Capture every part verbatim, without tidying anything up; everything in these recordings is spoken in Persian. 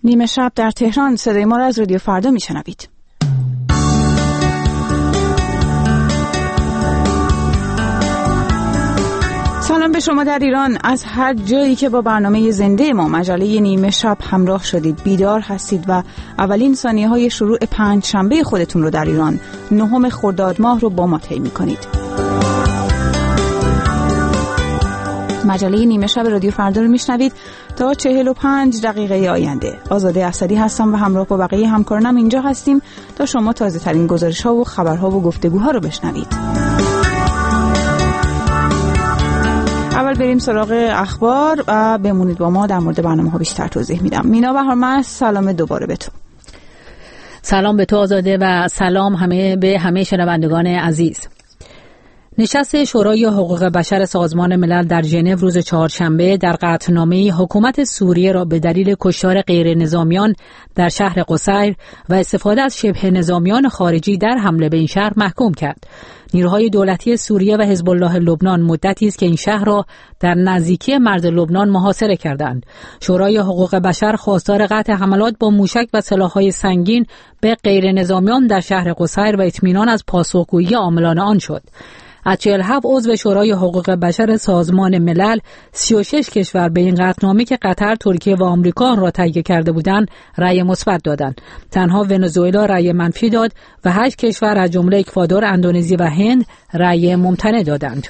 نیمه شب در تهران. صدای ما را از رادیو فردا میشنوید. سلام به شما در ایران، از هر جایی که با برنامه زنده ما مجله نیمه شب همراه شدید. بیدار هستید و اولین ثانیه های شروع پنج شنبه خودتون رو در ایران نهم خرداد ماه رو با ما طی می‌کنید. مجله نیمه شب رادیو فردا رو میشنوید تا چهل و پنج دقیقه آینده. آزاده اسدی هستم و همراه با بقیه همکارانم اینجا هستیم تا شما تازه ترین گزارش ها و خبرها و گفتگوها رو بشنوید. اول بریم سراغ اخبار و بمونید با ما، در مورد برنامه ها بیشتر توضیح میدم. مینا بهارمند، سلام دوباره به تو. سلام به تو آزاده و سلام همه به همه شنوندگان عزیز. نشست شورای حقوق بشر سازمان ملل در ژنو روز چهارشنبه در قطعنامه حکومت سوریه را به دلیل کشتار غیر نظامیان در شهر قصیر و استفاده از شبه نظامیان خارجی در حمله به این شهر محکوم کرد. نیروهای دولتی سوریه و حزب الله لبنان مدتی است که این شهر را در نزدیکی مرز لبنان محاصره کردند. شورای حقوق بشر خواستار قطع حملات با موشک و سلاح‌های سنگین به غیر نظامیان در شهر قصیر و اطمینان از پاسخگویی عاملان آن شد. از چهل و هفت عضو شورای حقوق بشر سازمان ملل، سی و شش کشور به این قطعنامه که قطر، ترکیه و آمریکا را تایید کرده بودند رأی مثبت دادند. تنها ونزوئلا رأی منفی داد و هشت کشور از جمله اکوادور، اندونزی و هند رأی ممتنع دادند.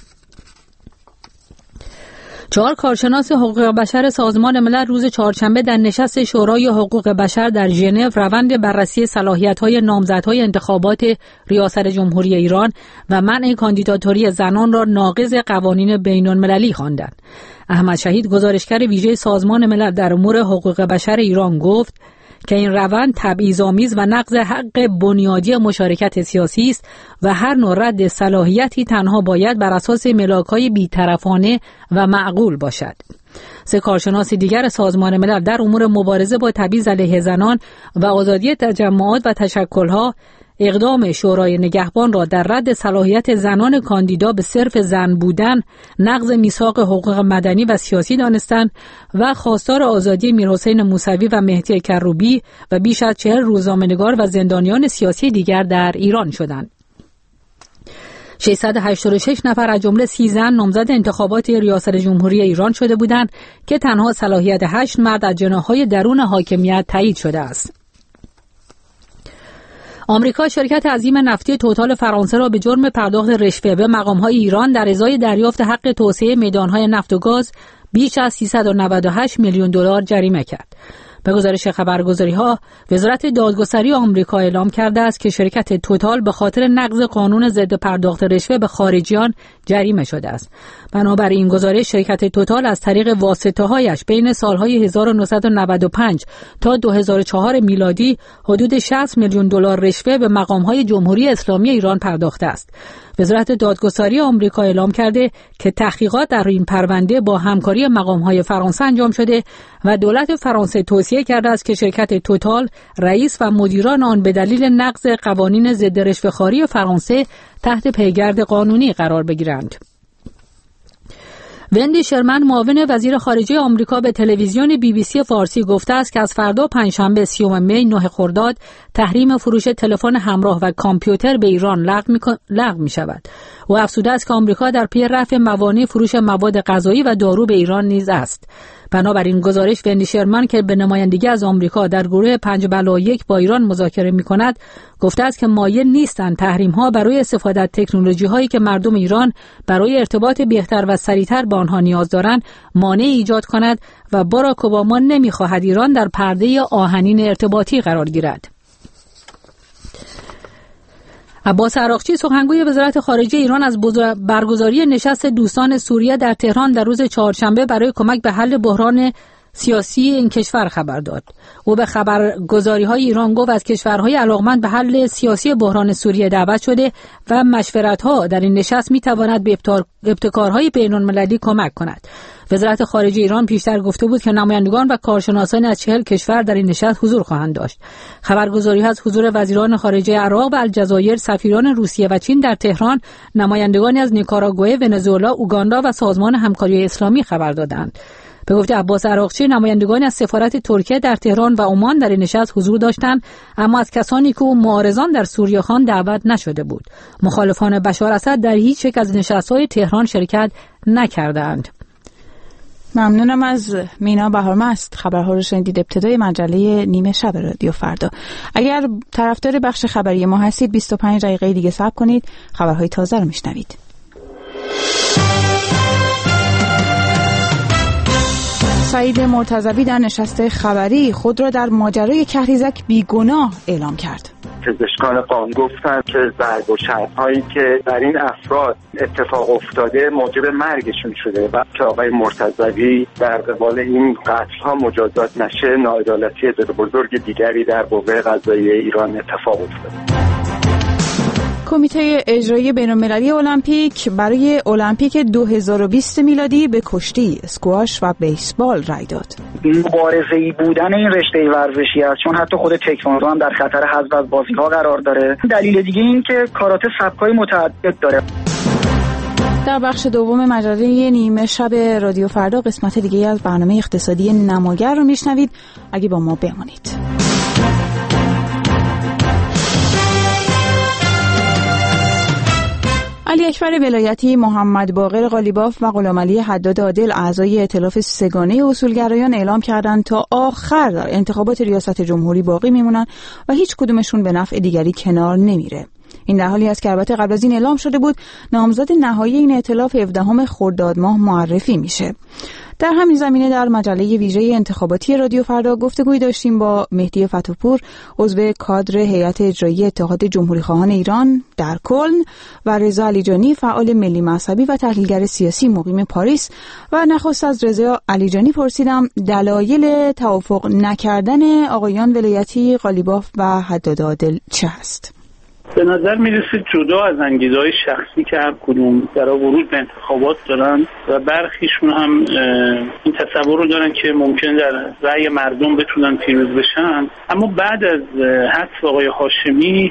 چهار کارشناس حقوق بشر سازمان ملل روز چهارشنبه در نشست شورای حقوق بشر در ژنو روند بررسی صلاحیت‌های نامزدهای انتخابات ریاست جمهوری ایران و منع کاندیداتوری زنان را ناقض قوانین بین‌المللی خواندند. احمد شهید، گزارشگر ویژه سازمان ملل در امور حقوق بشر ایران، گفت که این روند تبعیض‌آمیز و نقض حق بنیادی مشارکت سیاسی است و هر نوع رد صلاحیتی تنها باید بر اساس ملاک‌های بی‌طرفانه و معقول باشد. سه کارشناس دیگر سازمان ملل در امور مبارزه با تبعیض علیه زنان و آزادی تجمعات و تشکل‌ها اقدام شورای نگهبان را در رد صلاحیت زنان کاندیدا به صرف زن بودن نقض میثاق حقوق مدنی و سیاسی دانستند و خواستار آزادی میرحسین موسوی و مهدی کروبی و بیش از چهل روزنامه‌نگار و زندانیان سیاسی دیگر در ایران شدند. ششصد و هشتاد و شش نفر از جمله سی زن نامزد انتخابات ریاست جمهوری ایران شده بودند که تنها صلاحیت هشت مرد از جناح‌های درون حاکمیت تایید شده است. آمریکا شرکت عظیم نفتی توتال فرانسه را به جرم پرداخت رشوه به مقام‌های ایران در ازای دریافت حق توسعه میدان‌های نفت و گاز بیش از سیصد و نود و هشت میلیون دلار جریمه کرد. به گزارش خبرگزاری‌ها، وزارت دادگستری آمریکا اعلام کرده است که شرکت توتال به خاطر نقض قانون ضد پرداخت رشوه به خارجیان جریمه شده است. بنابراین این گزارش، شرکت توتال از طریق واسطه‌هایش بین سالهای هزار و نهصد و نود و پنج تا دو هزار و چهار میلادی حدود شصت میلیون دلار رشوه به مقام‌های جمهوری اسلامی ایران پرداخته است. وزارت دادگستری آمریکا اعلام کرده که تحقیقات در این پرونده با همکاری مقام‌های فرانسه انجام شده و دولت فرانسه توصیه کرده است که شرکت توتال، رئیس و مدیران آن به دلیل نقض قوانین ضد رشوه‌خواری فرانسه تحت پیگرد قانونی قرار بگیرند. وندی شرمن، معاون وزیر خارجه آمریکا، به تلویزیون بی بی سی فارسی گفته است که از فردا پنجشنبه سیوم می نه خرداد تحریم فروش تلفن همراه و کامپیوتر به ایران لغو می شود. او افزوده است که آمریکا در پی رفع موانع فروش مواد غذایی و دارو به ایران نیز است. بنابراین گزارش وندی شرمن که به نمایندگی از آمریکا در گروه پنج بلا یک با ایران مذاکره می‌کند، گفته است که مایل نیستند تحریم‌ها برای استفاده از تکنولوژی‌هایی که مردم ایران برای ارتباط بهتر و سریعتر با آنها نیاز دارند مانع ایجاد کند و باراک اوباما نمی‌خواهد ایران در پرده آهنین ارتباطی قرار گیرد. عباس عراقچی، سخنگوی وزارت خارجه ایران، از برگزاری نشست دوستان سوریه در تهران در روز چهارشنبه برای کمک به حل بحران سیاسی این کشور خبر داد. او به خبرگزاری‌های ایران گفت از کشورهای علاقمند به حل سیاسی بحران سوریه دعوت شده و مشورت‌ها در این نشست می‌تواند به ابتکارهای بین‌المللی کمک کند. وزارت خارجه ایران پیشتر گفته بود که نمایندگان و کارشناسان از چهل کشور در این نشست حضور خواهند داشت. خبرگزاری‌ها از حضور وزیران خارجه عراق و الجزایر، سفیران روسیه و چین در تهران، نمایندگانی از نیکاراگوئه، ونزوئلا، اوگاندا و سازمان همکاری اسلامی خبر دادند. به گفته عباس عراقچی، نمایندگانی از سفارت ترکیه در تهران و عمان در این نشست حضور داشتند، اما از کسانی که معارضان در سوریه خان دعوت نشده بود. مخالفان بشار اسد در هیچ یک از نشست‌های تهران شرکت نکردند. ممنونم از مینا بهارمست. خبرها رو شنیدید. ابتدای مجله نیمه شب رادیو فردا. اگر طرفدار بخش خبری ما هستید بیست و پنج دقیقه دیگه صبر کنید، خبرهای تازه رو میشنوید. سعید مرتضوی در نشست خبری خود را در ماجرای کهریزک بیگناه اعلام کرد. پزشکان قانون گفتند که ضرب و شتم‌هایی که در این افراد اتفاق افتاده موجب مرگشون شده و که آقای مرتضوی در قبال این قتل‌ها مجازات نشه، ناعدالتی بزرگ دیگری در قوه قضاییه ایران اتفاق افتاده. کمیته اجرایی بین‌المللی المپیک برای المپیک دو هزار و بیست میلادی به کشتی، اسکواش و بیسبال رای داد. مبارزه‌ای بودن این رشته ورزشی است، چون حتی خود تکواندو هم در خطر حذف از بازی‌ها قرار داره. دلیل دیگه این که کاراته سبک‌های متعدد داره. در بخش دوم مجله نیمه شب رادیو فردا قسمت دیگه از برنامه اقتصادی نماگر رو میشنوید. اگه با ما بمانید. علی اکبر ولایتی، محمد باقر قالیباف و غلامعلی حداد عادل اعضای ائتلاف سگانه اصولگرایان اعلام کردند تا آخر در انتخابات ریاست جمهوری باقی میمونن و هیچ کدومشون به نفع دیگری کنار نمیره. این در حالی است که البته قبل از این اعلام شده بود نامزد نهایی این ائتلاف هفدهم خرداد ماه معرفی میشه. در همین زمینه در مجله ویژه انتخاباتی رادیو فردا گفتگویی داشتیم با مهدی فتوپور، عضو کادر هیئت اجرایی اتحاد جمهوریخواهان ایران در کلن، و رضا علیجانی، فعال ملی مذهبی و تحلیلگر سیاسی مقیم پاریس. و نخست از رضا علیجانی پرسیدم دلایل توافق نکردن آقایان ولایتی، قالیباف و حداد عادل چه است؟ به نظر میرسه جدا از انگیزه‌های شخصی که هر کدوم در ورود به انتخابات دارن و برخیشون هم این تصور رو دارن که ممکن در رأی مردم بتونن پیروز بشن، اما بعد از حذف آقای هاشمی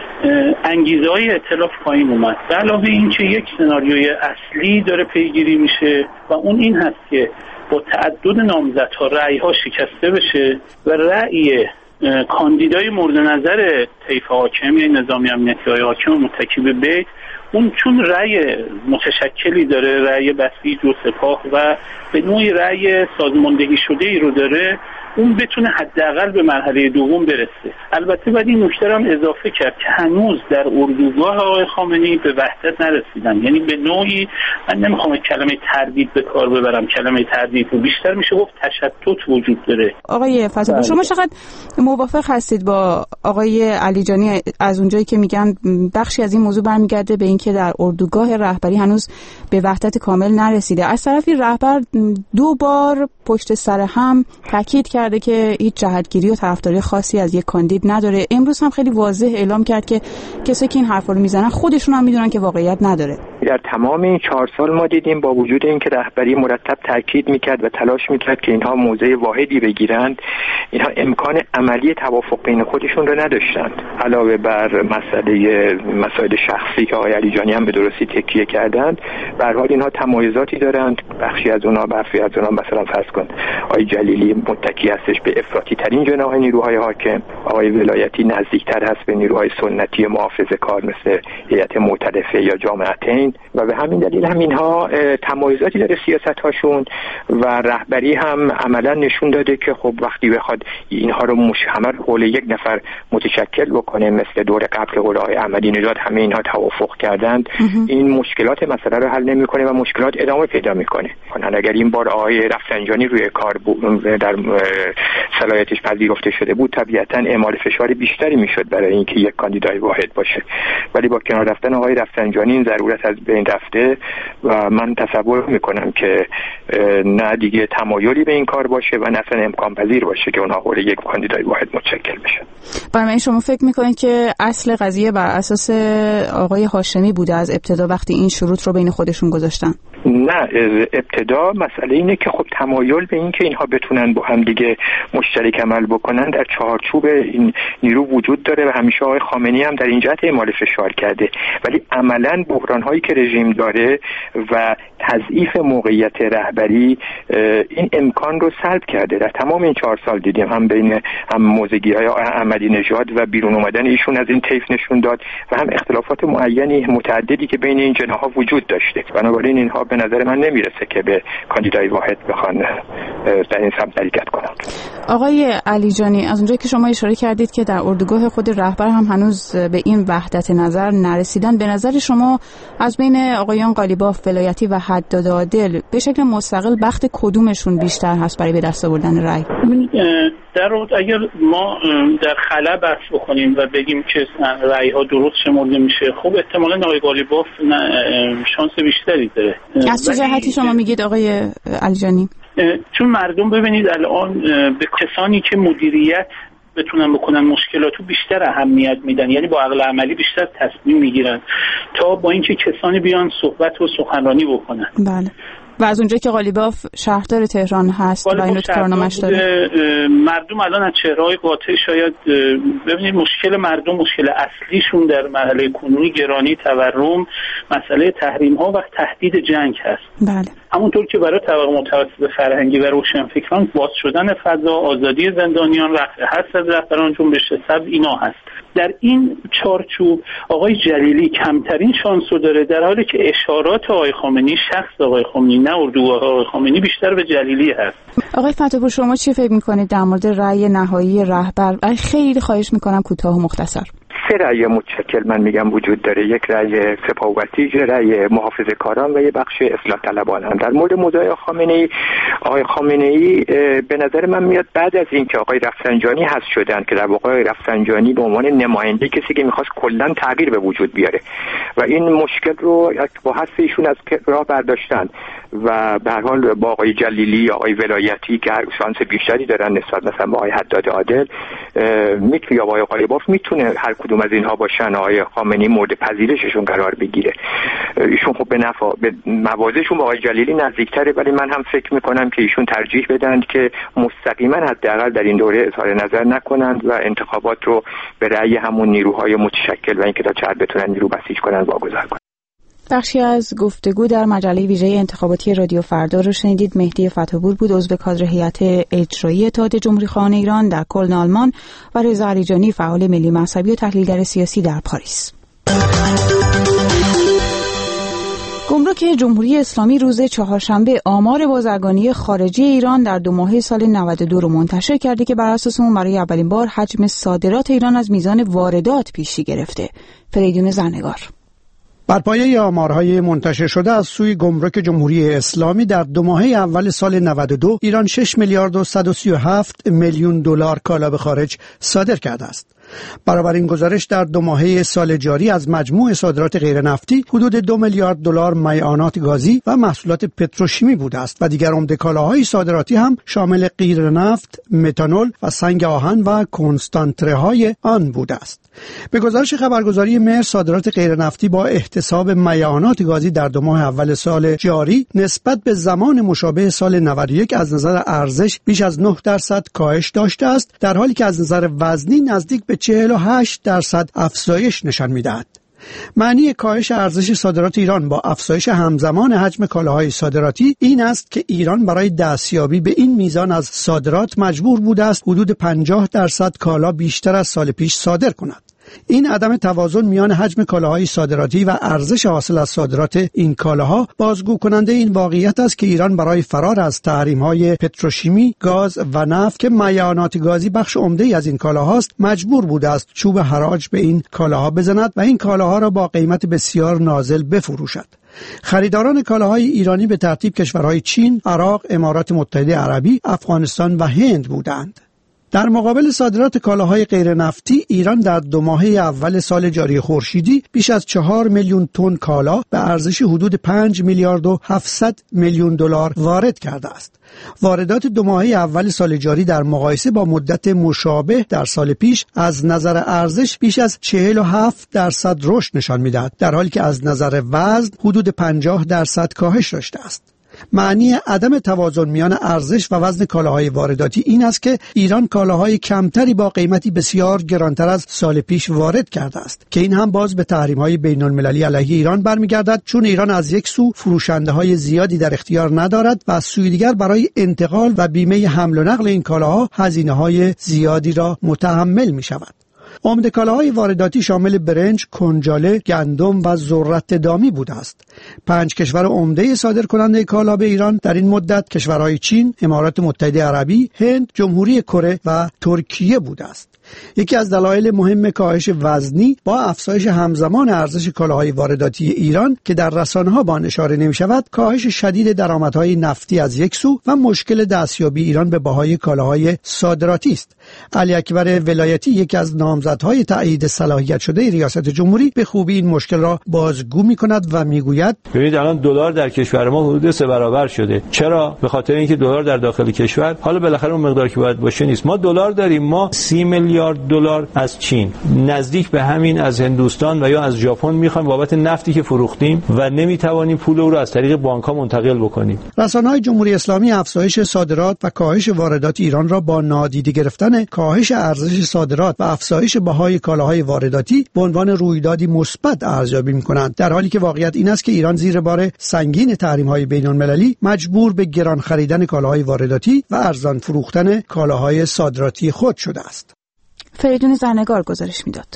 انگیزه‌های ائتلاف پایین اومد. به علاوه این که یک سناریوی اصلی داره پیگیری میشه و اون این هست که با تعدد نامزدها رأی‌ها شکسته بشه و رأی کاندیدای مورد نظر طیف حاکم یعنی نظامی امنیتی های حاکم متکی به بیت، اون چون رأی متشکلی داره، رأی بسیج و سپاه و به نوعی رأی سازماندهی شده ای رو داره، اون بتونه حداقل به مرحله دوم برسه. البته بعد این نکته رو هم اضافه کرد که هنوز در اردوگاه آقای خامنه‌ای به وحدت نرسیدن، یعنی به نوعی من نمیخوام کلمه تردید به کار ببرم، کلمه تردید رو بیشتر میشه گفت تشتت وجود داره. آقای فتوپور، شما چقدر موافق هستید با آقای علیجانی از اونجایی که میگن بخشی از این موضوع برمیگرده به اینکه در اردوگاه رهبری هنوز به وحدت کامل نرسیده؟ از طرفی رهبر دو بار پشت سر هم تاکید کرده که هیچ جهتگیری و طرفداری خاصی از یک کاندید نداره. امروز هم خیلی واضح اعلام کرد که کسایی که این حرفا رو میزنن خودشون هم میدونن که واقعیت نداره. در تمام این چهار سال ما دیدیم با وجود اینکه رهبری مرتب تاکید میکرد و تلاش میکرد که اینها موضع واحدی بگیرند، اینها امکان عملی توافق بین خودشون رو نداشتند. علاوه بر مسئله مسائل شخصی که آقای علیجانی هم به درستی تکیه کردند، به هر حال اینها تمایزاتی دارند. بخشی از اونها برخی از اونها مثلا فرض کن آقای جلیلی متکی هستش به افراطی ترین جناح نیروهای حاکم، آقای ولایتی نزدیکتر هست به نیروهای سنتی محافظه‌کار مثل هیئت مؤتلفه یا جامعتین، و به همین دلیل هم اینها تمایزاتی داره سیاست هاشون و رهبری هم عملا نشون داده که خب وقتی بخواد اینها رو مشهمر حول یک نفر متشکل بکنه مثل دور قبل قول آقای احمدی نژاد همه اینها توافق کردند، این مشکلات مسئله رو حل نمیکنه و مشکلات ادامه پیدا میکنه. اگر این بار آقای رفسنجانی روی کار در صلاحیتش پذیرفته شده بود، طبیعتاً اعمال فشار بیشتری میشد برای اینکه یک کاندیدای واحد باشه، ولی با کنار رفتن آقای رفسنجانی این ضرورت از بین رفته و من تصور میکنم که نه دیگه تمایلی به این کار باشه و نه اصلا امکان پذیر باشه که اونها حول یک کاندیدای واحد متشکل بشن. برای شما فکر میکنید که اصل قضیه بر اساس آقای هاشمی بوده از ابتدا وقتی این شروط رو بین خودشون گذاشتن؟ نه، ابتدا مسئله اینه که خب تمایل به این که اینها بتونن با هم دیگه مشترک عمل بکنن در چارچوب این نیرو وجود داره و همیشه آقای خامنه‌ای هم در این جهت اعمال فشار کرده، ولی عملاً بحران‌هایی که رژیم داره و تضعیف موقعیت رهبری این امکان رو سلب کرده. در تمام این چهار سال دیدیم هم بین هم موضعی‌های احمدی نژاد و بیرون اومدن ایشون از این طیف نشون داد و هم اختلافات معینی متعددی که بین این جناح‌ها وجود داشته. بنابراین اینها به نظر من نمیرسه که به کاندیدای واحد بخوان در این سمت حرکت کنند. آقای علیجانی، از اونجایی که شما اشاره کردید که در اردوگاه خود رهبر هم هنوز به این وحدت نظر نرسیدن، به نظر شما از بین آقایان قالیباف، ولایتی و حداد عادل به شکل مستقل بخت کدومشون بیشتر هست برای به دست آوردن رأی؟ در واقع اگر ما در خلا بحث بکنیم و بگیم که رأی ها درست شمرده میشه، خب احتمالاً آقای قالیباف شانس بیشتری داره. از چه جهتی شما میگید آقای علیجانی؟ چون مردم ببینید الان به کسانی که مدیریت بتونن بکنن مشکلاتو بیشتر اهمیت میدن، یعنی با عقل عملی بیشتر تصمیم میگیرن تا با اینکه کسانی بیان صحبت و سخنرانی بکنن. بله. و از اونجایی که قالیباف شهردار تهران هست و اینو تو کارنامه‌اش داره، مردم الان از چهره‌های قاطع شاید ببینید مشکل مردم، مشکل اصلیشون در مرحله کنونی گرانی، تورم، مسئله تحریم‌ها و تهدید جنگ هست. بله. همونطور که برای طبقه متوسط فرهنگی و روشنفکران باز شدن فضا، آزادی زندانیان، رفع حس از رهبران جنبش سبز اینا هست. در این چارچوب آقای جلیلی کمترین شانس رو داره، در حالی که اشارات آقای خامنه‌ای، شخص آقای خامنه‌ای نه اردوگاه آقای خامنه‌ای بیشتر به جلیلی هست. آقای فتح‌پور شما چی فکر می‌کنید در مورد رأی نهایی رهبر؟ خیلی خواهش می‌کنم کوتاه و مختصر. سه رأی متشکل من میگم وجود داره، یک رأی سپاه‌وسیج، رأی محافظه‌کاران و یک بخش اصلاح طلبان. در مورد موضوع خامنه‌ای، آقای خامنه‌ای به نظر من میاد بعد از اینکه آقای رفسنجانی حذف شدن که در واقع آقای رفسنجانی به عنوان نماینده کسی که می‌خواست کلاً تغییر به وجود بیاره و این مشکل رو با حذف ایشون از راه برداشتن و به هر حال با آقای جلیلی، آقای ولایتی که شانس بیشتری دارن نسبت مثلا با آقای حداد عادل، میتونه آقای قالیباف میتونه هر کدوم از اینها باشن، آقای خامنه‌ای مورد پذیرششون قرار بگیره. ایشون خب به نفع به موازهشون با آقای جلیلی نزدیکتره، ولی من هم فکر میکنم که ایشون ترجیح بدن که مستقیما حداقل در این دوره اظهار نظر نکنند و انتخابات رو به رأی همون نیروهای متشکل و اینکه تا چقدر بتونن نیرو بسیج کنن واگذار کنن. بخشی از گفتگو در مجله ویژه انتخاباتی رادیو فردا رو شنیدید. مهدی فتح‌پور بود، عضو کادر هیئت اجرایی اتحاد جمهوری‌خواهان ایران در کلن آلمان، و رضا علیجانی، فعال ملی مذهبی و تحلیلگر سیاسی در پاریس. گمرک جمهوری اسلامی روز چهارشنبه آمار بازرگانی خارجی ایران در دو ماهه سال نود و دو رو منتشر کرده که بر اساس اون برای اولین بار حجم صادرات ایران از میزان واردات پیشی گرفته. فریدون زرنگار. بر پایه آمارهای منتشر شده از سوی گمرک جمهوری اسلامی در دو ماهه اول سال نود و دو ایران شش میلیارد و صد و سی و هفت میلیون دلار کالا به خارج صادر کرده است. برابر این گزارش در دو ماهه سال جاری از مجموع صادرات غیر نفتی حدود دو میلیارد دلار معدنیات گازی و محصولات پتروشیمی بوده است و دیگر عمده کالاهای صادراتی هم شامل غیر نفت، متانول و سنگ آهن و کنسانتره‌های آن بوده است. به گزارش خبرگزاری مهر، صادرات غیر نفتی با احتساب معدنیات گازی در دو ماه اول سال جاری نسبت به زمان مشابه سال نود و یک از نظر ارزش بیش از نه درصد کاهش داشته است، در حالی که از نظر وزنی نزدیک به چهل و هشت درصد افزایش نشان می‌دهد. معنی کاهش ارزش صادرات ایران با افزایش همزمان حجم کالاهای صادراتی این است که ایران برای دستیابی به این میزان از صادرات مجبور بوده است حدود پنجاه درصد کالا بیشتر از سال پیش صادر کند. این عدم توازن میان حجم کالاهای صادراتی و ارزش حاصل از صادرات این کالاها بازگو کننده این واقعیت است که ایران برای فرار از تحریم‌های پتروشیمی، گاز و نفت که معدنیات گازی بخش عمده‌ای از این کالاهاست، مجبور بوده است چوب حراج به این کالاها بزند و این کالاها را با قیمت بسیار نازل بفروشد. خریداران کالاهای ایرانی به ترتیب کشورهای چین، عراق، امارات متحده عربی، افغانستان و هند بودند. در مقابل صادرات کالاهای غیر نفتی، ایران در دو ماهه اول سال جاری خورشیدی بیش از چهار میلیون تن کالا به ارزش حدود پنج میلیارد و هفتصد میلیون دلار وارد کرده است. واردات دو ماهه اول سال جاری در مقایسه با مدت مشابه در سال پیش از نظر ارزش بیش از چهل و هفت درصد رشد نشان می‌دهد، در حالی که از نظر وزن حدود پنجاه درصد کاهش داشته است. معنی عدم توازن میان ارزش و وزن کالاهای وارداتی این است که ایران کالاهای کمتری با قیمتی بسیار گرانتر از سال پیش وارد کرده است که این هم باز به تحریم‌های بین‌المللی علیه ایران برمیگردد، چون ایران از یک سو فروشنده‌های زیادی در اختیار ندارد و از سوی دیگر برای انتقال و بیمه حمل و نقل این کالاها هزینه‌های زیادی را متحمل می‌شود. عمده کالاهای وارداتی شامل برنج، کنجاله، گندم و ذرت دامی بوده است. پنج کشور عمده صادر کننده کالا به ایران در این مدت کشورهای چین، امارات متحده عربی، هند، جمهوری کره و ترکیه بوده است. یکی از دلایل مهم کاهش وزنی با افزایش همزمان ارزش کالاهای وارداتی ایران که در رسانه‌ها با آن اشاره نمی‌شود، کاهش شدید درآمدهای نفتی از یک سو و مشکل دستیابی ایران به بهای کالاهای صادراتی است. علی اکبر ولایتی، یکی از نامزدهای تایید صلاحیت شده ریاست جمهوری، به خوبی این مشکل را بازگو می‌کند و می‌گوید: ببینید الان دلار در کشور ما حدود سه برابر شده. چرا؟ به خاطر اینکه دلار در داخل کشور حالا بالاخره اون مقداری که باید باشه نیست. ما دلار داریم، ما سی میلیارد دلار از چین، نزدیک به همین از هندوستان و یا از ژاپن می‌خوایم بابت نفتی که فروختیم و نمی‌توانیم پول او را از طریق بانک‌ها منتقل بکنیم. رسانه‌های جمهوری اسلامی افزایش صادرات و کاهش واردات ایران را با نادیده گرفتن کاهش ارزش صادرات و افزایش بهای کالاهای وارداتی به عنوان رویدادی مثبت ارزیابی می‌کنند، در حالی که واقعیت این است که ایران زیر بار سنگین تحریم‌های بین‌المللی مجبور به گران خریدن کالاهای وارداتی و ارزان فروختن کالاهای صادراتی خود شده است. فریدون زرنگار گزارش میداد.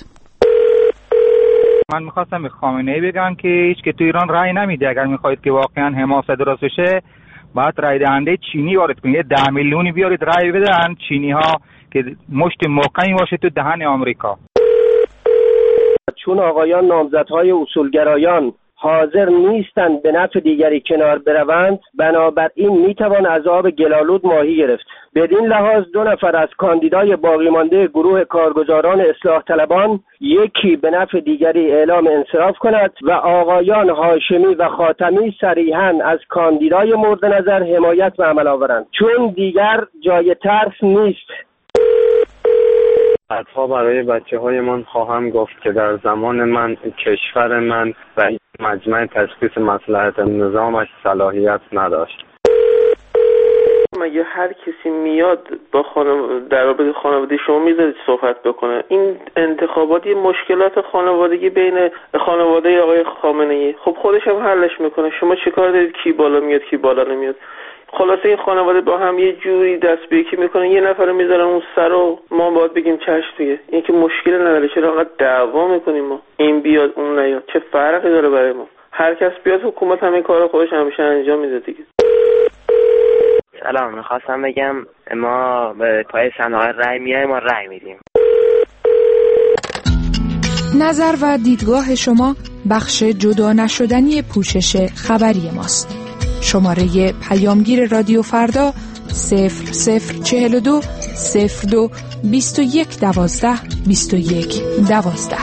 من میخواستم به خامنه‌ای بگم که هیچ که تو ایران رأی نمیده. اگر میخواید که واقعا حماسه درست بشه باید رأی دهنده چینی وارد کنید، ده میلیونی بیارید رأی بدن چینی ها که مشت محکمی باشه تو دهن آمریکا. چون آقایان نامزدهای اصولگرایان حاضر نیستند به نفع دیگری کنار بروند، بنابراین میتوان از آب گلالود ماهی گرفت. بدین لحاظ دو نفر از کاندیدای باقی مانده گروه کارگزاران اصلاح طلبان، یکی به نفع دیگری اعلام انصراف کند و آقایان هاشمی و خاتمی صریحاً از کاندیدای مورد نظر حمایت به عمل آورند، چون دیگر جای ترس نیست. بعدها برای بچه های من خواهم گفت که در زمان من کشور من و مجمع تشخیص مصلحت نظامش صلاحیت نداشت. مگه هر کسی میاد با خانواده در رابطه خانواده شما میذارید صحبت بکنه؟ این انتخابات یه مشکلات خانوادگی بین خانواده آقای خامنه‌ای، خب خودش هم حلش میکنه. شما چیکار دارید کی بالا میاد کی بالا نمیاد؟ خلاصه این خانواده با هم یه جوری دست به یکی میکنن، یه نفر رو میذارن اون سر و ما باید بگیم چشم دیگه. این که مشکل نداره، چرا انقدر دعوا میکنیم ما؟ این بیاد اون نیاد، چه فرقی داره برای ما؟ هر کس بیاد حکومت همین کارو خودش همیشه انجام میده دیگه. سلام، میخواستم بگم ما به پای صندوق رای میایم و رای میدیم. نظر و دیدگاه شما بخش جدا نشدنی پوشش خبری ماست. شماره پیامگیر رادیو فردا صفر صفر چهل و دو صفر دو بیست و یک دوازده بیست و یک دوازده.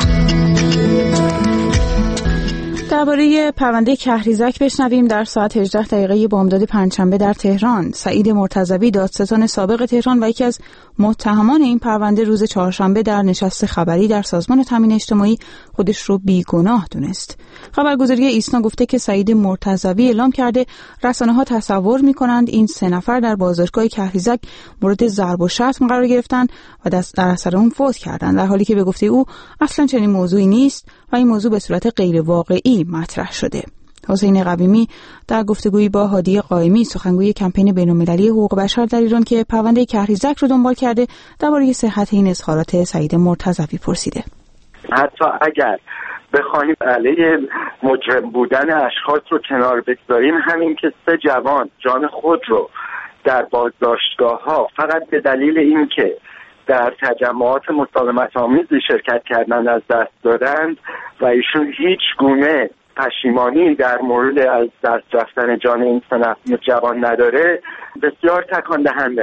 درباره پرونده کهریزک بشنویم. در ساعت هجده دقیقه بامداد پنجشنبه در تهران، سعید مرتضوی دادستان سابق تهران و یکی از متهمان این پرونده روز چهارشنبه در نشست خبری در سازمان تامین اجتماعی خودش رو بیگناه دونست. خبرگزاری ایسنا گفته که سعید مرتضوی اعلام کرده رسانه‌ها تصور می‌کنند این سه نفر در بازداشتگاه کهریزک مورد ضرب و شتم قرار گرفتن و در اثر اون فوت کردند، در حالی که به گفته او اصلا چنین موضوعی نیست و این موضوع به صورت غیر واقعی مطرح شده. حسین قویمی در گفتگویی با هادی قائمی، سخنگوی کمپین بین‌المللی حقوق بشر در ایران که پرونده کهریزک رو دنبال کرده، درباره صحت این اظهارات سعید مرتضوی پرسیده. حتی اگر بخوایم علیه مجرم بودن اشخاص رو کنار بگذاریم، همین که سه جوان جان خود رو در بازداشتگاه ها فقط به دلیل اینکه در تجمعات مسالمت‌آمیزی شرکت کردن از دست دادند و ایشون هیچ گونه پشیمانی در مورد از دست رفتن جان این سه نفر جوان نداره، بسیار تکان دهنده هست.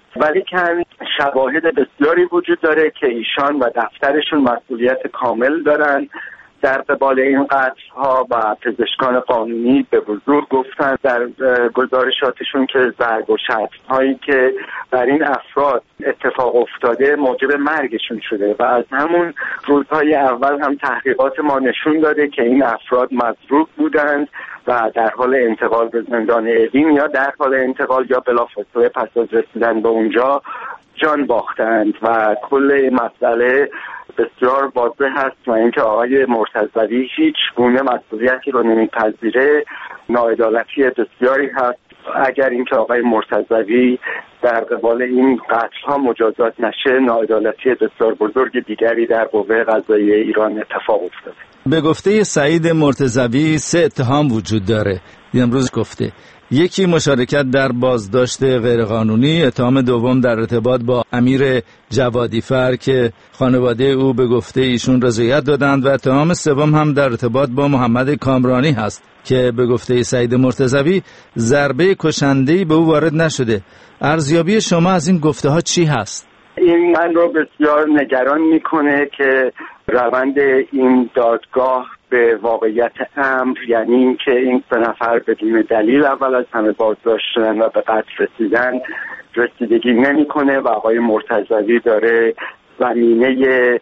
ولی که شواهد بسیاری وجود داره که ایشان و دفترشون مسئولیت کامل دارن در قبال این قتل‌ها و پزشکان قانونی به وضوح گفتن در گزارشاتشون که ضرب و شتم‌هایی که بر این افراد اتفاق افتاده موجب مرگشون شده و از همون روزهای اول هم تحقیقات ما نشون داده که این افراد مضروب بودند و در حال انتقال به زندان اوین یا در حال انتقال یا بلافاصله پس از رسیدن به اونجا جان باختند و کل مسئله بسیار واضح هست و اینکه آقای مرتضوی هیچ گونه مسئولیتی رو نمیپذیره. ناعدالتی بسیاری هست. اگر اینکه آقای مرتضوی در قبال این قتل ها مجازات نشه، ناعدالتی بسیار بزرگ دیگری در قوه قضاییه ایران اتفاق افتاده. به گفته سعید مرتضوی سه اتهام وجود داره. امروز گفته یکی مشارکت در بازداشت غیرقانونی، اتهام دوم در ارتباط با امیر جوادیفر که خانواده او به گفته ایشون رضایت دادند و اتهام سوم هم در ارتباط با محمد کامرانی هست که به گفته سعید مرتضوی ضربه کشنده‌ای به او وارد نشده. ارزیابی شما از این گفته ها چی هست؟ این من رو بسیار نگران میکنه که روند این دادگاه به واقعیت امر، یعنی این که این سه نفر بدون دلیل اول از همه بازداشت شدن و به قتل رسیدن رسیدگی نمیکنه و آقای مرتضوی داره زمینه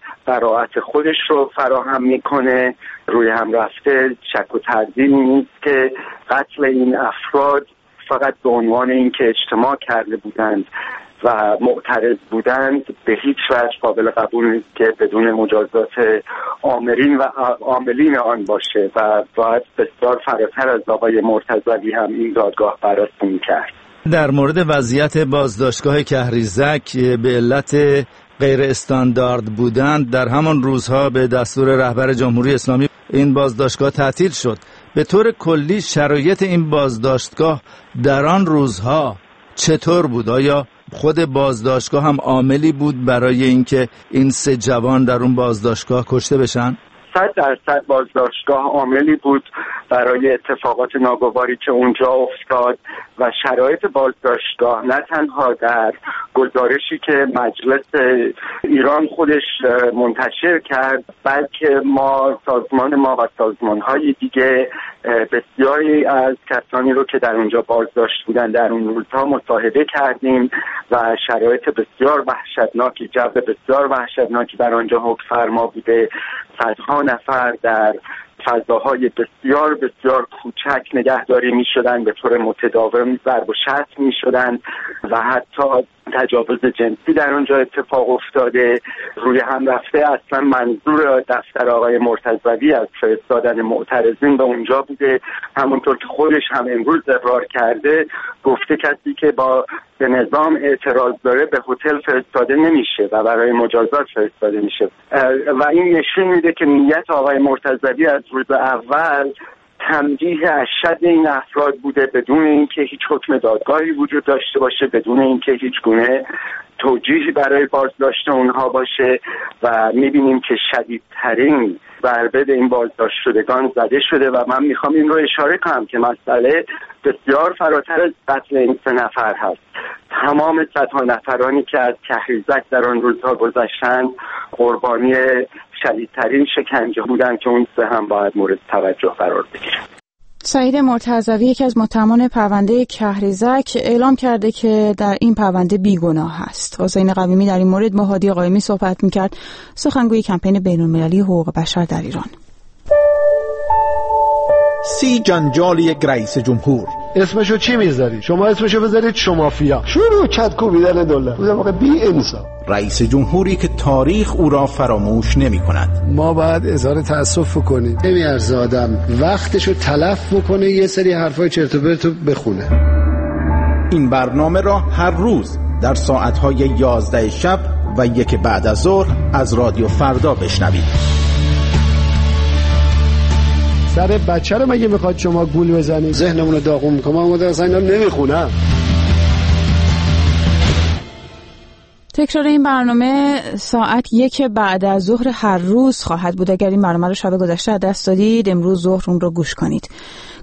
براءت خودش رو فراهم میکنه. روی هم رفته شک و تردیدی نیست که قتل این افراد فقط به عنوان اینکه اجتماع کرده بودند و معترض بودند به هیچ وجه قابل قبول نیست که بدون مجازات آمرین و عاملین آن باشه و باید بسیار فراتر از آقای مرتضوی هم این دادگاه بررسی می‌کرد. در مورد وضعیت بازداشتگاه کهریزک به علت غیر استاندارد بودند در همان روزها به دستور رهبر جمهوری اسلامی این بازداشتگاه تعطیل شد. به طور کلی شرایط این بازداشتگاه در آن روزها چطور بود؟ آیا خود بازداشتگاه هم عاملی بود برای اینکه این سه جوان در اون بازداشتگاه کشته بشن؟ صد درصد بازداشتگاه عاملی بود برای اتفاقات ناگواری که اونجا افتاد و شرایط بازداشتگاه نه تنها در گزارشی که مجلس ایران خودش منتشر کرد، بلکه ما سازمان ما و سازمان‌های دیگه بسیاری از کسانی رو که در اونجا بازداشت بودن در اون روزها مصاحبه کردیم و شرایط بسیار وحشتناکی، جو بسیار وحشتناکی در آنجا حکم فرما بوده. صدها نفر در فضاهای بسیار بسیار کوچک نگهداری می شدن، به طور متداوم ضرب و شتم می شدن و حتی تجاوز جنسی در اونجا اتفاق افتاده. روی هم رفته اصلا منظور دفتر آقای مرتضوی از فرستادن معترضین به اونجا بوده. همونطور که خودش هم امروز اقرار کرده، گفته کسی که با به نظام اعتراض داره به هتل فرستاده نمیشه و برای مجازات فرستاده میشه و این نشون میده که نیت آقای مرتضوی از روز اول تنبیه اشد این افراد بوده بدون اینکه هیچ حکم دادگاهی وجود داشته باشه، بدون اینکه هیچ گونه توجیهی برای بازداشت اونها باشه و میبینیم که شدیدترین ضربه به این بازداشت شدگان زده شده و من میخوام این رو اشاره کنم که مسئله بسیار فراتر از قتل این سه نفر هست. تمام صدها نفرانی که از کهریزک در آن روزها گذشتند قربانی شدیدترین شکنجه بودن که اون سه هم باید مورد توجه قرار بگیرن. سعید مرتضوی یکی از متهمان پرونده کهریزک اعلام کرده که در این پرونده بیگناه است. حسین قویمی در این مورد با هادی قائمی صحبت میکرد، سخنگوی کمپین بین‌المللی حقوق بشر در ایران. سی جنجال یک رئیس جمهور. اسمشو چی میذاری؟ شما اسمشو بذارید شمافیا. شروع کت کوبیدن دلار. بودم واقعا بی انصاف. رئیس جمهوری که تاریخ او را فراموش نمی کند. ما باید اظهار تأسف کنیم. نمیارزه آدم وقتشو تلف بکنه یه سری حرفای چرت و پرت بخونه. این برنامه را هر روز در ساعتهای یازده شب و یک بعد از ظهر از رادیو فردا بشنوید. سر بچه رو مگه میخواد شما گول بزنید؟ ذهنمون رو داغون میکنم. من مدر اصلا اینا نمیخونم. تکرار این برنامه ساعت یک بعد از ظهر هر روز خواهد بود. اگر این برنامه رو شب گذشته دست دادید، امروز ظهر اون رو گوش کنید.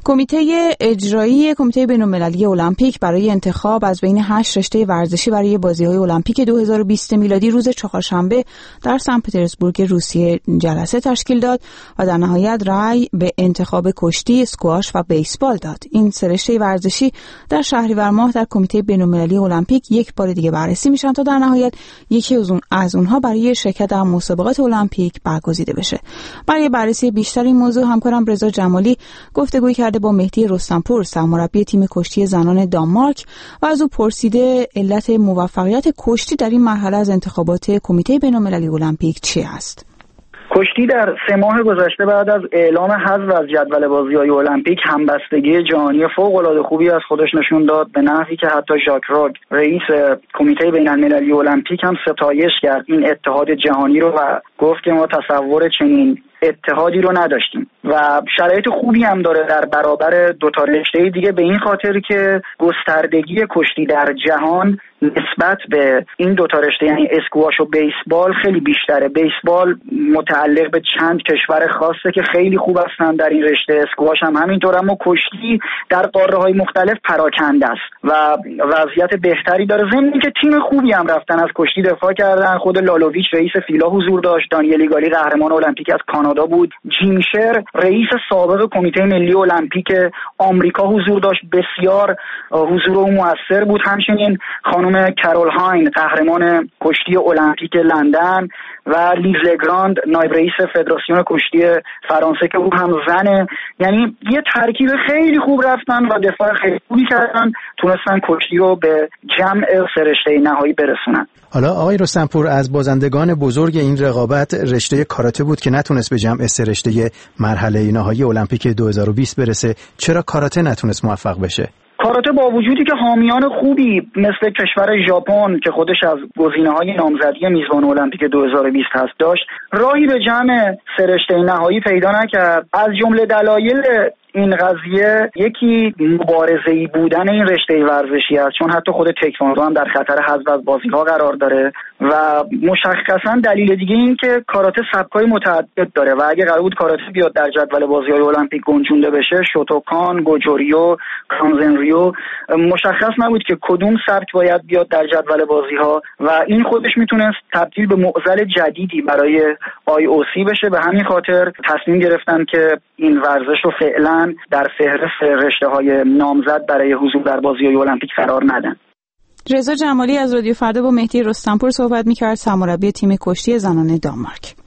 کمیته اجرایی کمیته بین‌المللی المپیک برای انتخاب از بین هشت رشته ورزشی برای بازی‌های المپیک دو هزار و بیست میلادی روز چهارشنبه در سن پترزبورگ روسیه جلسه تشکیل داد و در نهایت رأی به انتخاب کشتی، اسکواش و بیسبال داد. این سه رشته ورزشی در شهریور ماه در کمیته بین‌المللی المپیک یک بار دیگه بررسی میشن تا در نهایت یکی از اون از اونها برای شرکت در مسابقات المپیک برگزیده بشه. برای بررسی بیشتر این موضوع همکارم رضا جمالی گفتگوی کرده با مهدی رستمپور، سرمربی تیم کشتی زنان دانمارک، و از او پرسیده علت موفقیت کشتی در این مرحله از انتخابات کمیته بین‌المللی المپیک چی است. کشتی در سه ماه گذشته بعد از اعلام حذف از جدول بازی‌های المپیک همبستگی جهانی فوق‌العاده خوبی از خودش نشون داد، به نحوی که حتی ژاک راگ رئیس کمیته بین‌المللی المپیک هم ستایش کرد این اتحاد جهانی رو و گفت که ما تصور چنین اتحادی رو نداشتیم و شرایط خوبی هم داره در برابر دو تا رشته دیگه، به این خاطر که گستردگی کشتی در جهان نسبت به این دو تا رشته یعنی اسکواش و بیسبال خیلی بیشتره. بیسبال متعلق به چند کشور خاصه که خیلی خوب هستن در این رشته، اسکواش هم همینطور، اما کشتی در قاره‌های مختلف پراکنده است و وضعیت بهتری داره. ضمن که تیم خوبی هم رفتن از کشتی دفاع کردن. خود لالوویچ رئیس فیلا حضور داشت، دانیل گالی قهرمان المپیک از کانادا بود، جیم شر رئیس سابق کمیته ملی المپیک آمریکا حضور داشت، بسیار حضور او موثر بود. همچنین خانم کارول هاین قهرمان کشتی المپیک لندن و لیز لگراند نایب رئیس فدراسیون کشتی فرانسه که او هم زنه. یعنی یه ترکیب خیلی خوب رفتن و دفاع خیلی خوبی کردن، تونستن کشتی رو به جمع سه رشته نهایی برسونن. حالا آقای رستمپور، از بازندگان بزرگ این رقابت رشته کاراته بود که نتونست به جمع سه رشته مرحله نهایی المپیک دو هزار و بیست برسه. چرا کاراته نتونست موفق بشه؟ کاراته با وجودی که حامیان خوبی مثل کشور ژاپن که خودش از گزینه‌های نامزدی میزبان المپیک دو هزار و بیست هست داشت، راهی به جمع سه رشته نهایی پیدا نکرد. از جمله دلایل این قضیه یکی مبارزه‌ای بودن این رشته ورزشی است، چون حتی خود تکواندو هم در خطر حذف از بازی‌ها قرار داره و مشخصا دلیل دیگه این که کاراته سبکای متعدد داره و اگه قرار بود کاراته بیاد در جدول بازی‌های المپیک گنجونده بشه، شوتوکان، گوجوریو، کانزنریو، مشخص نبود که کدوم سبک باید بیاد در جدول بازی‌ها و این خودش میتونست تبدیل به معضل جدیدی برای آی او سی بشه. به همین خاطر تصمیم گرفتن که این ورزش رو فعلا در فهرست رشته‌های نامزد برای حضور در بازی‌های المپیک قرار ندن. رضا جمالی از رادیو فردا با مهدی رستمپور صحبت می‌کرد، سرمربی تیم کشتی زنان دانمارک.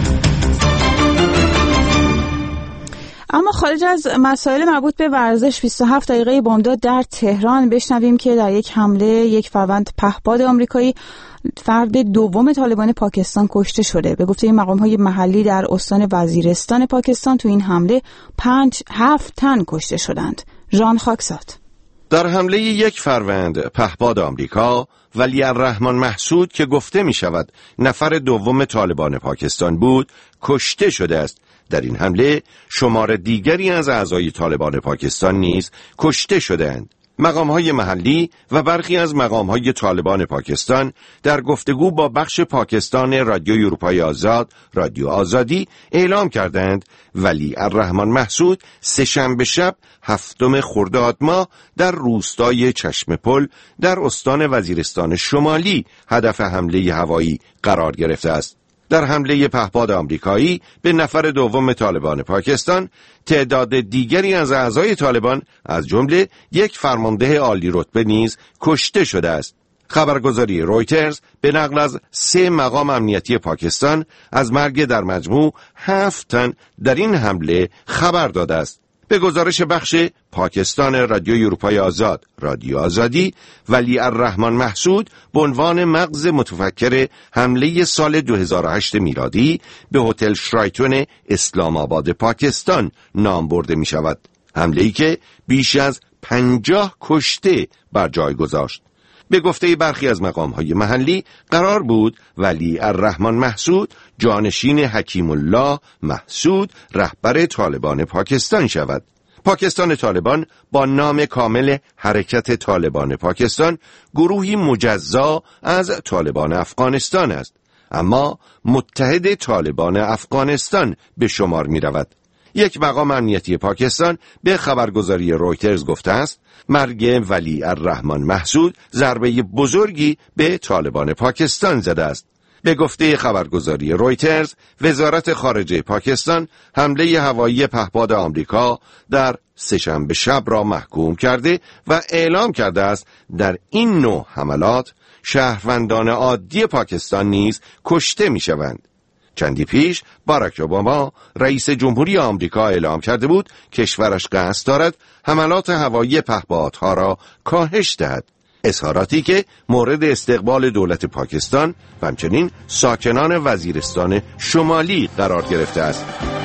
اما خارج از مسائل مربوط به ورزش، بیست و هفت دقیقه بامداد در تهران بشنویم که در یک حمله یک فروند پهپاد آمریکایی فرد دوم طالبان پاکستان کشته شده. به گفته مقام‌های محلی در استان وزیرستان پاکستان تو این حمله پنج هفت تن کشته شدند. ژان خاکسات. در حمله یک فروند پهپاد آمریکا، ولی‌الرحمن محسود که گفته می شود نفر دوم طالبان پاکستان بود کشته شده است. در این حمله شمار دیگری از اعضای طالبان پاکستان نیز کشته شدند. مقام‌های محلی و برخی از مقام‌های طالبان پاکستان در گفتگو با بخش پاکستان رادیو اروپای آزاد، رادیو آزادی، اعلام کردند ولی‌الرحمن محسود سه‌شنبه شب هفتم خرداد ماه در روستای چشم پل در استان وزیرستان شمالی هدف حمله هوایی قرار گرفته است. در حمله پهپاد آمریکایی به نفر دوم طالبان پاکستان، تعداد دیگری از اعضای طالبان از جمله یک فرمانده عالی رتبه نیز کشته شده است. خبرگزاری رویترز به نقل از سه مقام امنیتی پاکستان از مرگ در مجموع هفت تن در این حمله خبر داده است. به گزارش بخش پاکستان رادیو اروپای آزاد، رادیو آزادی، ولی‌الرحمن محسود به عنوان مغز متفکر حمله سال دو هزار و هشت میلادی به هتل شرایتون اسلام آباد پاکستان نام برده می شود. حمله‌ای که بیش از پنجاه کشته بر جای گذاشت. به گفته برخی از مقام‌های محلی قرار بود ولی‌الرحمن محسود جانشین حکیم الله محسود رهبر طالبان پاکستان شود. پاکستان طالبان با نام کامل حرکت طالبان پاکستان گروهی مجزا از طالبان افغانستان است، اما متحد طالبان افغانستان به شمار می رود. یک مقام امنیتی پاکستان به خبرگزاری رویترز گفته است مرگ ولی الرحمن محسود ضربه بزرگی به طالبان پاکستان زده است. به گفته خبرگزاری رویترز، وزارت خارجه پاکستان حمله هوایی پهپاد آمریکا در سه‌شنبه شب را محکوم کرده و اعلام کرده است در این نوع حملات شهروندان عادی پاکستان نیز کشته می شوند. چندی پیش باراک اوباما رئیس جمهوری آمریکا اعلام کرده بود کشورش قصد دارد حملات هوایی پهپادها را کاهش دهد. اظهاراتی که مورد استقبال دولت پاکستان و همچنین ساکنان وزیرستان شمالی قرار گرفته است.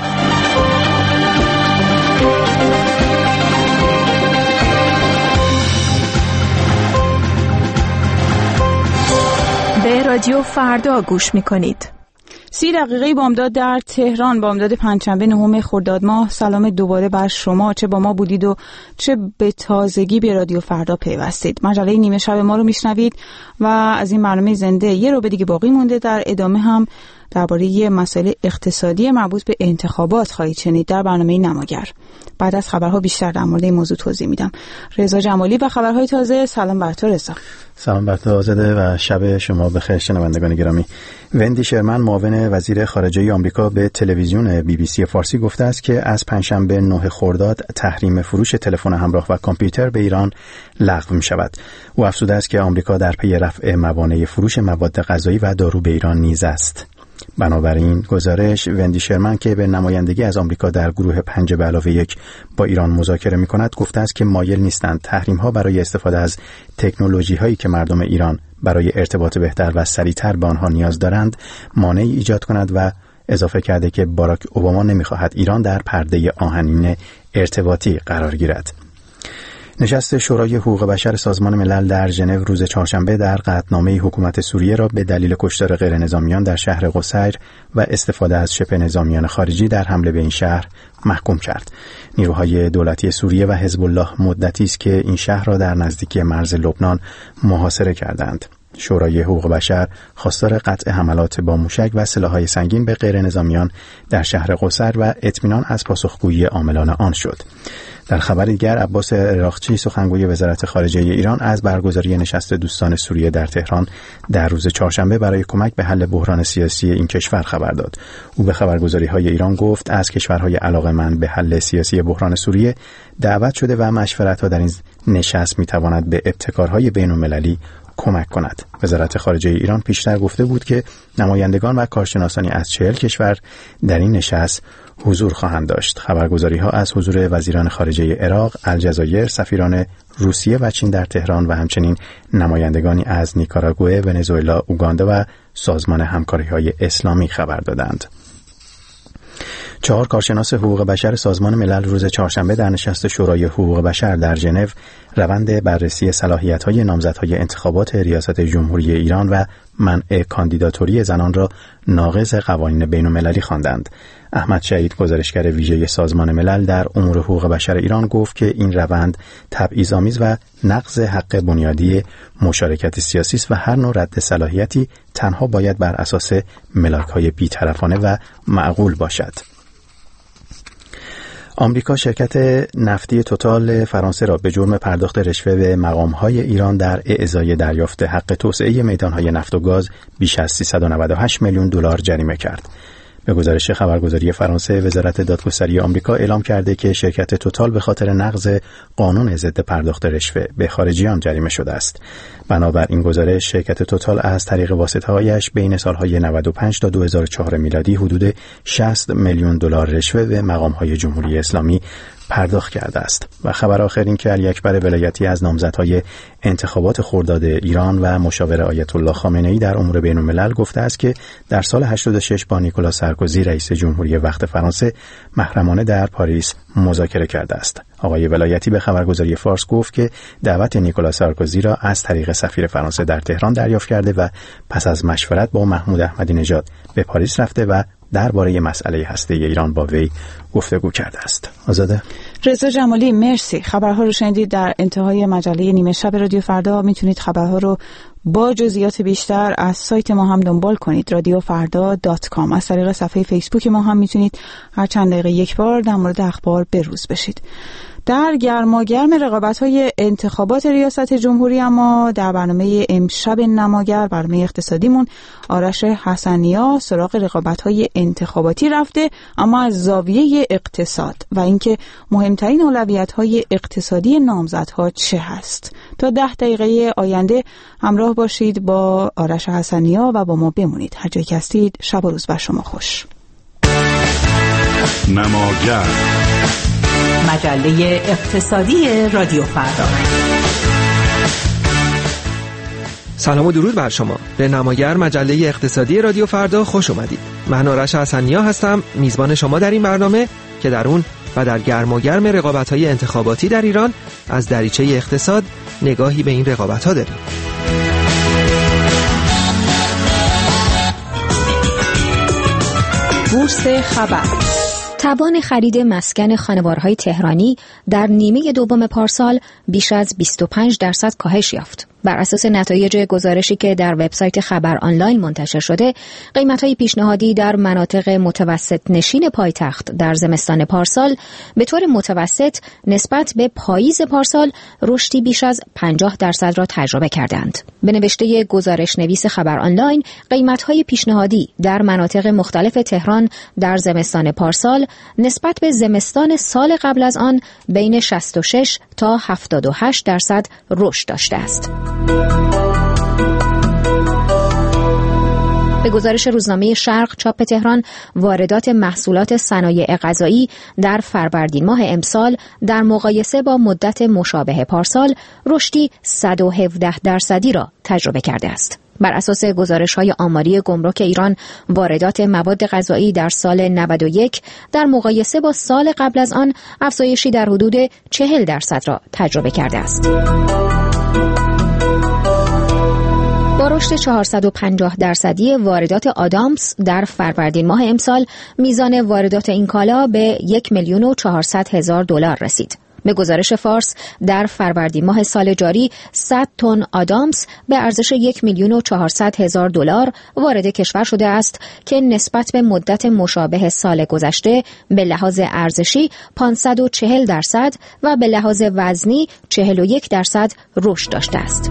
به رادیو فردا گوش می‌کنید. سی دقیقه بامداد در تهران، بامداد پنجشنبه نهم خرداد ماه. سلام دوباره بر شما، چه با ما بودید و چه به تازگی به رادیو فردا پیوستید. مجله نیمه شب ما رو میشنوید و از این برنامه زنده یه رو به دیگه باقی مونده. در ادامه هم درباره مسائل اقتصادی مربوط به انتخابات خواهید شنید در برنامه نماگر. بعد از خبرها بیشتر در مورد این موضوع توضیح میدم. رضا جمالی و خبرهای تازه. سلام بر تو رضا. سلام بر تو آزاده و شب شما بخیر شنوندگان گرامی. وندی شرمن معاون وزیر خارجه آمریکا به تلویزیون بی بی سی فارسی گفته است که از پنجشنبه نه خرداد تحریم فروش تلفن همراه و کامپیوتر به ایران لغو می شود. او افزوده است که آمریکا در پی رفع موانع فروش مواد غذایی و دارو به ایران نیز است. بنابراین گزارش وندی شرمن که به نمایندگی از آمریکا در گروه پنج به علاوه یک با ایران مذاکره می کند گفته است که مایل نیستند تحریم ها برای استفاده از تکنولوژی هایی که مردم ایران برای ارتباط بهتر و سریعتر به آنها نیاز دارند مانعی ایجاد کند و اضافه کرده که باراک اوباما نمی خواهد ایران در پرده آهنین ارتباطی قرار گیرد. نشست شورای حقوق بشر سازمان ملل در ژنو روز چهارشنبه در قطعنامه حکومت سوریه را به دلیل کشتار غیر نظامیان در شهر قصیر و استفاده از شبه نظامیان خارجی در حمله به این شهر محکوم کرد. نیروهای دولتی سوریه و حزب الله مدتی است که این شهر را در نزدیکی مرز لبنان محاصره کردند. شورای حقوق بشر خواستار قطع حملات با موشک و سلاح‌های سنگین به غیر نظامیان در شهر قصیر و اطمینان از پاسخگویی عاملان آن شد. در خبر دیگر عباس عراقچی سخنگوی وزارت خارجه ایران از برگزاری نشست دوستان سوریه در تهران در روز چهارشنبه برای کمک به حل بحران سیاسی این کشور خبر داد. او به خبرگزاری‌های ایران گفت از کشورهای علاقه‌مند به حل سیاسی بحران سوریه دعوت شده و مشورت‌ها در این نشست می‌تواند به ابتکارهای بین‌المللی کمک کند. وزارت خارجه ایران پیشتر گفته بود که نمایندگان و کارشناسانی از چهل کشور در این نشست حضور خواهند داشت. خبرگزاری‌ها از حضور وزیران خارجه عراق، الجزایر، سفیران روسیه و چین در تهران و همچنین نمایندگانی از نیکاراگوئه، ونزوئلا، اوگاندا و سازمان همکاری‌های اسلامی خبر دادند. چهار کارشناس حقوق بشر سازمان ملل روز چهارشنبه در نشست شورای حقوق بشر در ژنو روند بررسی صلاحیت‌های نامزدهای انتخابات ریاست جمهوری ایران و منع کاندیداتوری زنان را ناقض قوانین بین‌المللی خواندند. احمد شهید گزارشگر ویژه سازمان ملل در امور حقوق بشر ایران گفت که این روند تبعیض‌آمیز و نقض حق بنیادی مشارکت سیاسی است و هر نوع رد صلاحیتی تنها باید بر اساس ملاک‌های بی‌طرفانه و معقول باشد. آمریکا شرکت نفتی توتال فرانسه را به جرم پرداخت رشوه به مقام‌های ایران در اعضای دریافت حق توسعه میدان‌های نفت و گاز بیش از سیصد و نود و هشت میلیون دلار جریمه کرد. به گزارش خبرگزاری فرانسه، وزارت دادگستری آمریکا اعلام کرده که شرکت توتال به خاطر نقض قانون ضد پرداخت رشوه به خارجیان جریمه شده است. بنابر این گزارش، شرکت توتال از طریق واسطه‌هایش بین سالهای نود و پنج تا دو هزار و چهار میلادی حدود شصت میلیون دلار رشوه به مقام‌های جمهوری اسلامی پرداخت کرده است. و خبر آخر این که علی اکبر ولایتی از نامزدهای انتخابات خرداد ایران و مشاور آیت الله خامنه‌ای در امور بین‌الملل گفته است که در سال هشتاد و شش با نیکولا سارکوزی رئیس جمهوری وقت فرانسه محرمانه در پاریس مذاکره کرده است. آقای ولایتی به خبرگزاری فارس گفت که دعوت نیکولا سارکوزی را از طریق سفیر فرانسه در تهران دریافت کرده و پس از مشورت با محمود احمدی نژاد به پاریس رفته و درباره مسئله هسته ایران با وی گفتگو کرده است. آزاده. رضا جمالی، مرسی. خبرها رو شنیدید. در انتهای مجله نیمه شب رادیو فردا میتونید خبرها رو با جزئیات بیشتر از سایت ما هم دنبال کنید رادیو فردا دات کام. از طریق صفحه فیسبوک ما هم میتونید هر چند دقیقه یک بار در مورد اخبار بروز بشید. در گرماگرم رقابت‌های انتخابات ریاست جمهوری اما در برنامه امشب نماگر، برنامه اقتصادیمون، آرش حسنیا سراغ رقابت‌های انتخاباتی رفته، اما از زاویه اقتصاد و اینکه مهمترین اولویت‌های اقتصادی نامزدها چه هست. تا ده دقیقه آینده همراه باشید با آرش حسنیا و با ما بمونید. هر جایی که هستید شب و روز بر شما خوش. نماگر، مجله اقتصادی رادیو فردا. سلام و درود بر شما. به نماگر، مجله اقتصادی رادیو فردا خوش اومدید. من آرش حسنیا هستم، میزبان شما در این برنامه که در اون و در گرم و گرم رقابت‌های انتخاباتی در ایران از دریچه اقتصاد نگاهی به این رقابت‌ها داریم. بورس خبر. توان خرید مسکن خانوارهای تهرانی در نیمه دوم پارسال بیش از بیست و پنج درصد کاهش یافت. بر اساس نتایج گزارشی که در وبسایت خبر آنلاین منتشر شده، قیمت‌های پیشنهادی در مناطق متوسط نشین پایتخت در زمستان پارسال به طور متوسط نسبت به پاییز پارسال رشدی بیش از پنجاه درصد را تجربه کردند. به نوشته گزارش نویس خبر آنلاین، قیمت‌های پیشنهادی در مناطق مختلف تهران در زمستان پارسال نسبت به زمستان سال قبل از آن بین شصت و شش تا هفتاد و هشت درصد رشد داشته است. به گزارش روزنامه شرق چاپ تهران، واردات محصولات صنایع غذایی در فروردین ماه امسال در مقایسه با مدت مشابه پارسال رشدی صد و هفده درصدی را تجربه کرده است. بر اساس گزارش‌های آماری گمرک ایران، واردات مواد غذایی در سال نود و یک در مقایسه با سال قبل از آن افزایشی در حدود چهل درصد را تجربه کرده است. با رشد چهارصد و پنجاه درصدی واردات آدامس در فروردین ماه امسال، میزان واردات این کالا به یک میلیون و چهارصد هزار دلار رسید. به گزارش فارس، در فروردین ماه سال جاری صد تن آدامس به ارزش یک میلیون و چهارصد هزار دلار وارد کشور شده است که نسبت به مدت مشابه سال گذشته به لحاظ ارزشی پانصد و چهل درصد و به لحاظ وزنی چهل و یک درصد رشد داشته است.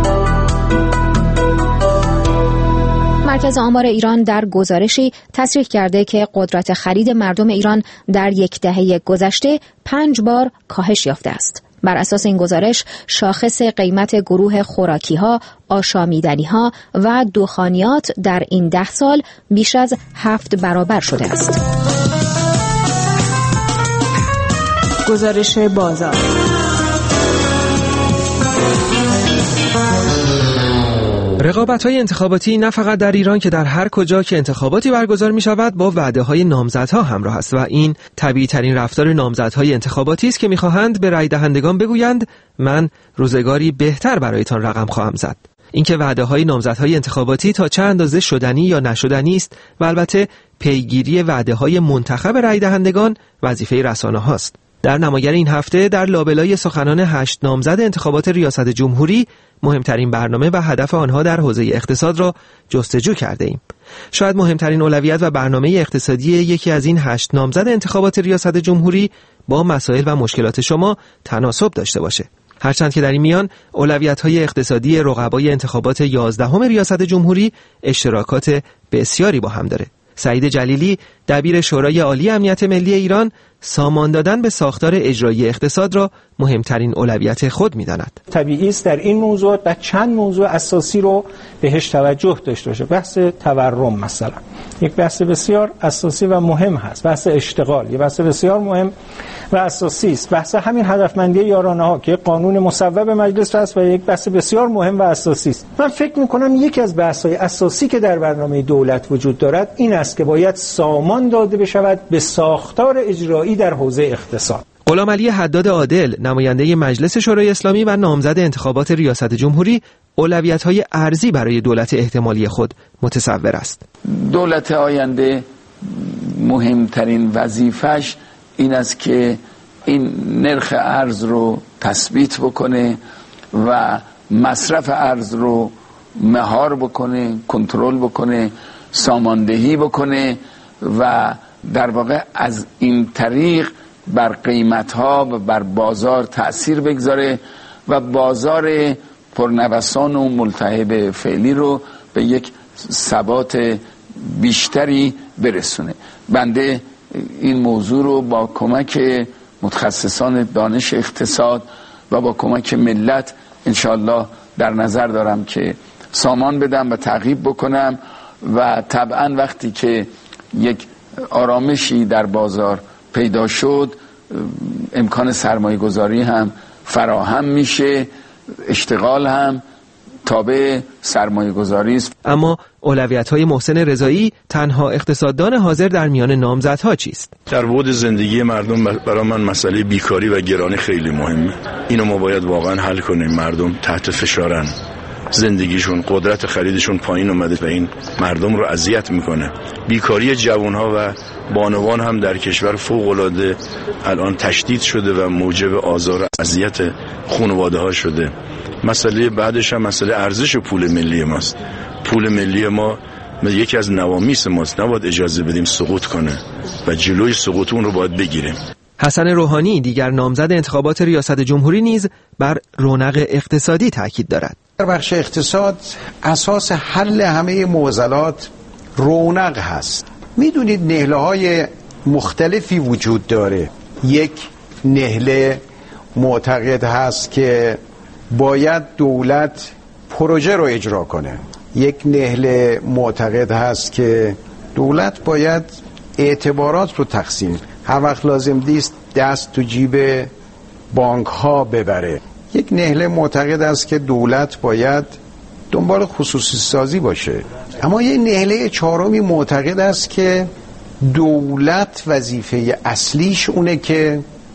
مرکز آمار ایران در گزارشی تصریح کرده که قدرت خرید مردم ایران در یک دهه گذشته پنج بار کاهش یافته است. بر اساس این گزارش، شاخص قیمت گروه خوراکی‌ها، آشامیدنی‌ها و دخانیات در این ده سال بیش از هفت برابر شده است. گزارش بازار. رقابت‌های انتخاباتی نه فقط در ایران که در هر کجا که انتخاباتی برگزار می‌شود با وعده‌های نامزدها همراه است و این طبیعی‌ترین رفتار نامزدهای انتخاباتی است که می‌خواهند به رای دهندگان بگویند من روزگاری بهتر برایتان رقم خواهم زد. اینکه وعده‌های نامزدهای انتخاباتی تا چه اندازه شدنی یا نشدنی است و البته پیگیری وعده‌های منتخب رای دهندگان وظیفه رسانه‌هاست. در نماگر این هفته در لابلای سخنان هشت نامزد انتخابات ریاست جمهوری مهمترین برنامه و هدف آنها در حوزه اقتصاد را جستجو کرده ایم. شاید مهمترین اولویت و برنامه اقتصادی یکی از این هشت نامزد انتخابات ریاست جمهوری با مسائل و مشکلات شما تناسب داشته باشه. هرچند که در این میان اولویت‌های اقتصادی رقبای انتخابات یازدهم ریاست جمهوری اشتراکات بسیاری با هم داره. سعید جلیلی، دبیر شورای عالی امنیت ملی ایران، سامان دادن به ساختار اجرایی اقتصاد را مهمترین اولویت خود می‌داند. طبیعی است در این موضوع و چند موضوع اساسی رو بهش توجه داشته باشه. بحث تورم مثلا یک بحث بسیار اساسی و مهم هست. بحث اشتغال یک بحث بسیار مهم و اساسی است. بحث همین هدفمندی یارانه‌ها که قانون مصوب مجلس است و یک بحث بسیار مهم و اساسی است. من فکر می‌کنم یکی از بحث‌های اساسی که در برنامه دولت وجود دارد این است که باید سامان داده بشود به ساختار اجرایی در حوزه اقتصاد. غلامعلی حداد عادل، نماینده مجلس شورای اسلامی و نامزد انتخابات ریاست جمهوری، اولویت‌های ارزی برای دولت احتمالی خود متصور است. دولت آینده مهمترین وظیفش این است که این نرخ ارز رو تثبیت بکنه و مصرف ارز رو مهار بکنه، کنترل بکنه، ساماندهی بکنه و در واقع از این طریق بر قیمت‌ها و بر بازار تأثیر بگذاره و بازار پرنوسان و ملتهب فعلی رو به یک ثبات بیشتری برسونه. بنده این موضوع رو با کمک متخصصان دانش اقتصاد و با کمک ملت انشالله در نظر دارم که سامان بدم و تعقیب بکنم و طبعا وقتی که یک آرامشی در بازار پیدا شد امکان سرمایه گذاری هم فراهم میشه، اشتغال هم تابع سرمایه گذاری است. اما اولویت‌های محسن رضایی تنها اقتصاددان حاضر در میان نامزدها چیست؟ در بعد زندگی مردم برای من مسئله بیکاری و گرانی خیلی مهمه. اینو ما باید واقعا حل کنیم. مردم تحت فشارن، زندگیشون، قدرت خریدشون پایین اومده و این مردم رو اذیت میکنه. بیکاری جوانها و بانوان هم در کشور فوق العاده الان تشدید شده و موجب آزار و اذیت خانواده ها شده. مسئله بعدش هم مسئله ارزش پول ملی ماست. پول ملی ما یکی از نوامیس ماست، نباید اجازه بدیم سقوط کنه و جلوی سقوط اون رو باید بگیریم. حسن روحانی دیگر نامزد انتخابات ریاست جمهوری نیز بر رونق اقتصادی تاکید دارد. در بخش اقتصاد اساس حل همه معضلات رونق هست. میدونید نهله های مختلفی وجود داره. یک نهله معتقد هست که باید دولت پروژه رو اجرا کنه. یک نهله معتقد هست که دولت باید اعتبارات رو تقسیم، هر وقت لازم دیست دست تو جیب بانک ها ببره. یک نهله معتقد است که دولت باید دنبال خصوصی سازی باشه. اما یک نهله چهارمی معتقد است که دولت وظیفه اصلیش اونه که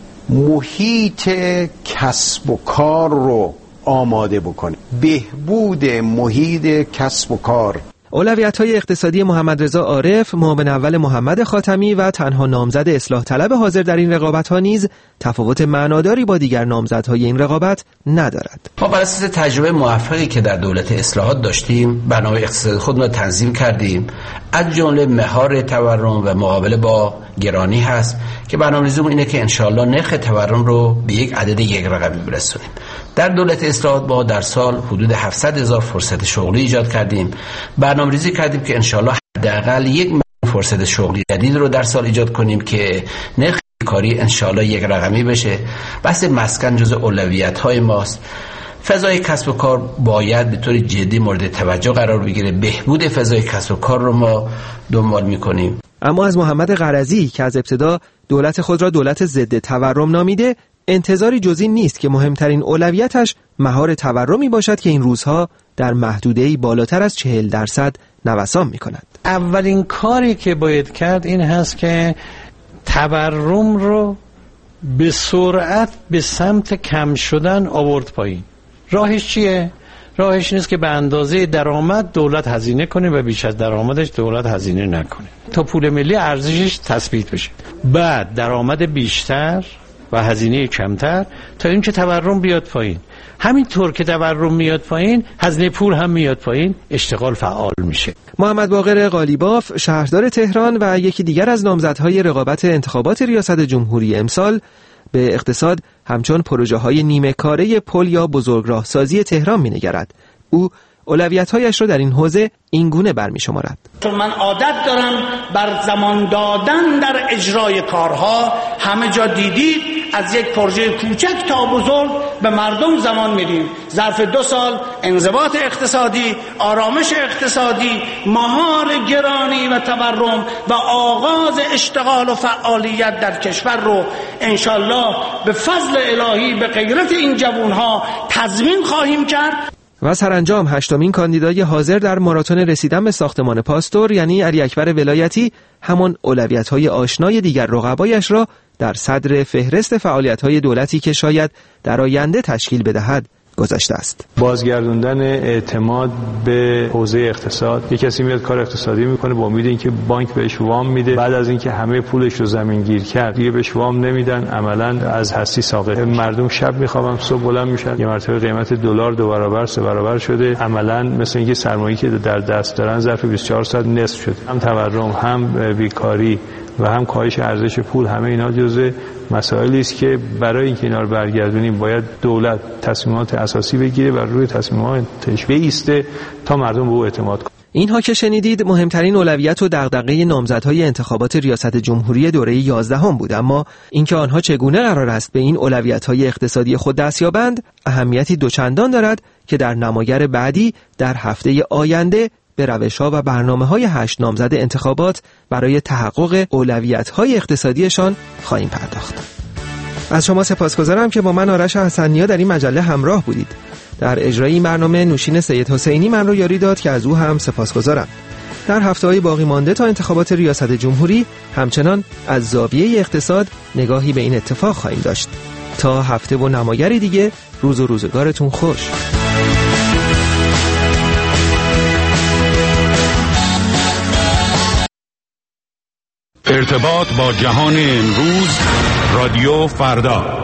محیط کسب و کار رو آماده بکنه، بهبود محیط کسب و کار. اولویت‌های اقتصادی محمد رضا عارف، معاون اول محمد خاتمی و تنها نامزد اصلاح طلب حاضر در این رقابت‌ها نیز تفاوت معناداری با دیگر نامزدهای این رقابت ندارد. ما بر اساس تجربه موفقی که در دولت اصلاحات داشتیم، برنامه اقتصادی خود را تنظیم کردیم. از جمله مهار تورم و مقابله با گرانی هست که برنامه‌ریزیمون اینه که انشالله نرخ تورم رو به یک عدد یک رقمی برسونیم. در دولت اصلاحات ما در سال حدود هفتصد هزار فرصت شغلی ایجاد کردیم. برنامه‌ریزی کردیم که انشالله حداقل یک میلیون فرصت شغلی جدید رو در سال ایجاد کنیم که نرخ بیکاری انشالله یک رقمی بشه. بحث مسکن جزء اولویت‌های ماست. فضای کسب و کار باید به طور جدی مورد توجه قرار بگیره. بهبود فضای کسب و کار رو ما دنبال می‌کنیم. اما از محمد قرضی که از ابتدا دولت خود را دولت ضد تورم نامیده، انتظاری جزئی نیست که مهمترین اولویتش مهار تورمی باشد که این روزها در محدوده‌ای بالاتر از چهل درصد نوسان می‌کند. اولین کاری که باید کرد این هست که تورم رو به سرعت به سمت کم شدن آورد پایین. راهش چیه؟ راهش نیست که به اندازه درآمد دولت هزینه کنه و بیش از درآمدش دولت هزینه نکنه تا پول ملی ارزشش تثبیت بشه. بعد درآمد بیشتر و هزینه کمتر تا اینکه تورم بیاد پایین. همینطور که تورم میاد پایین، هزینه پول هم میاد پایین، اشتغال فعال میشه. محمد باقر قالیباف، شهردار تهران و یکی دیگر از نامزدهای رقابت انتخابات ریاست جمهوری امسال، به اقتصاد همچون پروژه های نیمه کاره پل یا بزرگراهسازی تهران مینگرد. او اولویت‌هایش را در این حوزه اینگونه برمی‌شمارد. چون من عادت دارم بر زمان دادن در اجرای کارها. همه جا دیدید از یک پروژه کوچک تا بزرگ به مردم زمان میدیم. ظرف دو سال انضباط اقتصادی، آرامش اقتصادی، مهار گرانی و تورم و آغاز اشتغال و فعالیت در کشور رو انشالله به فضل الهی به غیرت این جوانها تضمین خواهیم کرد. و سرانجام هشتمین کاندیدای حاضر در ماراتون رسیدن به ساختمان پاستور یعنی علی اکبر ولایتی همان اولویت‌های آشنای دیگر رقبایش را در صدر فهرست فعالیت‌های دولتی که شاید در آینده تشکیل بدهد گذاشته است. بازگردوندن اعتماد به حوزه اقتصاد. یک کسی میاد کار اقتصادی میکنه با امید اینکه بانک بهش وام میده، بعد از اینکه همه پولش رو زمین گیر کرد دیگه بهش وام نمیدن، عملاً از هستی ساقط. مردم شب میخوابن صبح بلند میشن یه مرتبه قیمت دلار دو برابر سه برابر شده، عملاً مثل اینکه سرمایه‌ای که در دست دارن ظرف بیست و چهار ساعت نصف شده. هم تورم، هم بیکاری و هم کاهش ارزش پول، همه اینا جزء مسائلی است که برای اینکه اینا رو برگردونیم باید دولت تصمیمات اساسی بگیره و روی تصمیماتش بایسته تا مردم به او اعتماد کنند. اینها که شنیدید مهمترین اولویت و دغدغه نامزدهای انتخابات ریاست جمهوری دوره یازدهم بود، اما اینکه آنها چگونه قرار است به این اولویت‌های اقتصادی خود دست یابند اهمیتی دوچندان دارد که در نمایر بعدی در هفته آینده به روش‌ها و برنامه‌های هشت نامزد انتخابات برای تحقق اولویت‌های اقتصادیشان خواهیم پرداخت. از شما سپاسگزارم که با من آرش حسنیا در این مجله همراه بودید. در اجرای این برنامه نوشین سید حسینی من رو یاری داد که از او هم سپاسگزارم. در هفته‌های باقی مانده تا انتخابات ریاست جمهوری همچنان از زاویه اقتصاد نگاهی به این اتفاق خواهیم داشت. تا هفته و نمایری دیگه، روز و روزگارتون خوش. ارتباط با جهان امروز، رادیو فردا.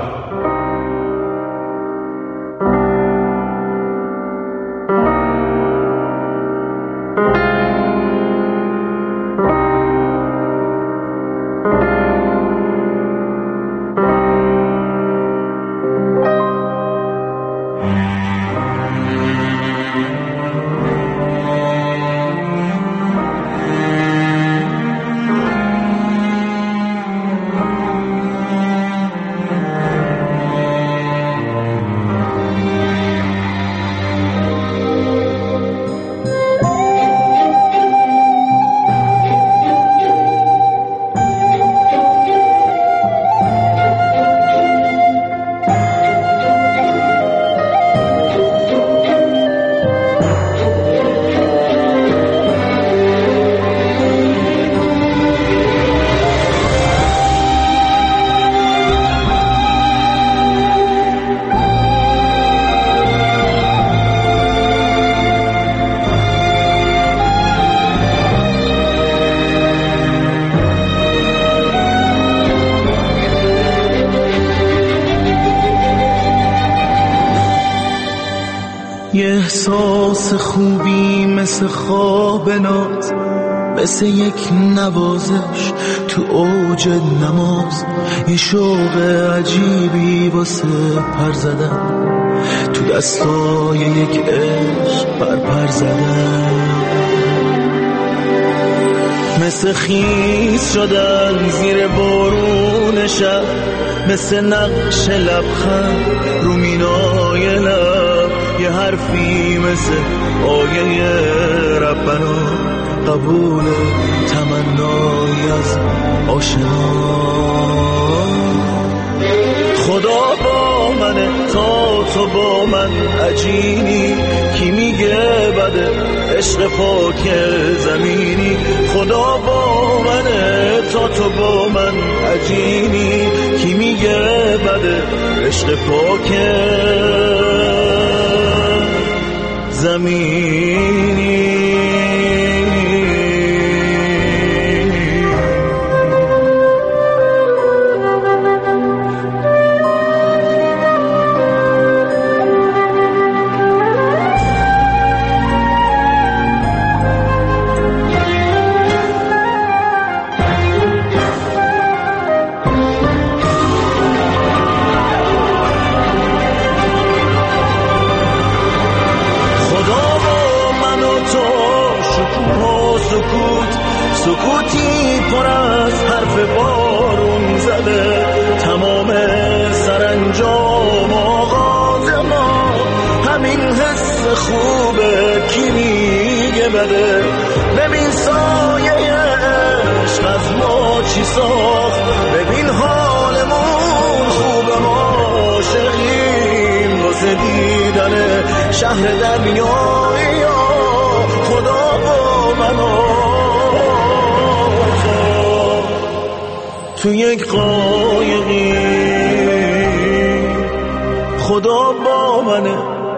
یه احساس خوبی مثل خواب ناز، مثل یک نوازش تو اوج نماز، یه شوق عجیبی واسه پر زدن، تو دستای یک عشق بر پر زدن، مثل خیس شدن زیر بارون شب، مثل نقش لبخند رو مینای لب، یه حرفی مثل آیه ربنا، قبول تمنای از آشنا. خدا با منه تا تو با من عجینی، کی میگه بده عشق پاک زمینی. خدا با منه تا تو با من عجینی، کی میگه بده عشق پاک زمینی. سکوتی پر از حرف بارون زده، تمام سرانجام آغاز ما همین حس خوبه، کی میگه بده. ببین سایه عشق از ما چی ساخت، ببین حالمون خوبه، ما عاشقیم واسه دیدن شهر دنیایی. خدا با منو تو یک قایقی، خدا با منه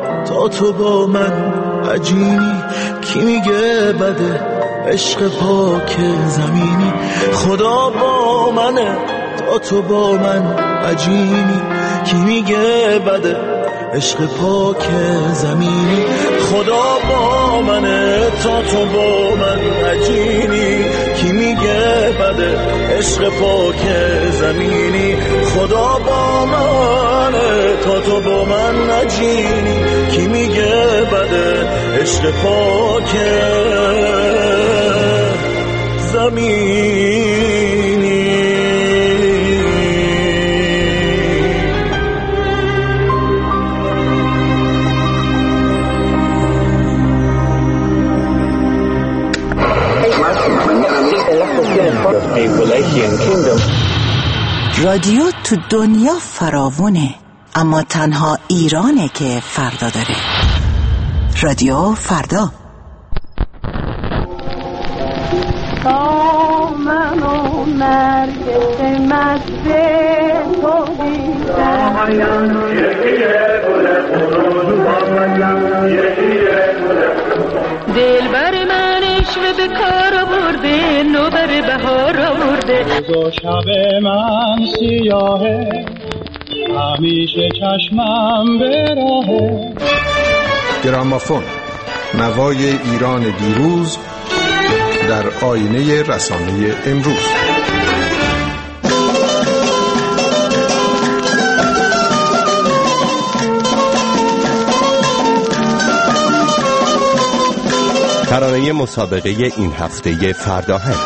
تا تو با من عجینی، کی میگه بده عشق پاک زمینی. خدا با منه تا تو با من عجینی، کی میگه بده عشق پاک زمینی. خدا با منه تا تو با من عجینی، کی میگه بده عشق پاک زمینی. خدا با منه تا تو با من عجینی، کی میگه بده عشق پاک زمینی. رادیو تو دنیا فراوونه، اما تنها ایرانه که فردا داره. رادیو فردا. تا من و نرگس مزه تو دیدم، دل بر من عشق به کار آورده، نوبر بهار آورده. دو شب من سیاهه، همیشه چشمم به راهه. گرامافون، نوای ایران دیروز در آینه رسانه امروز. ترانه مسابقه این هفته فرداهنگ.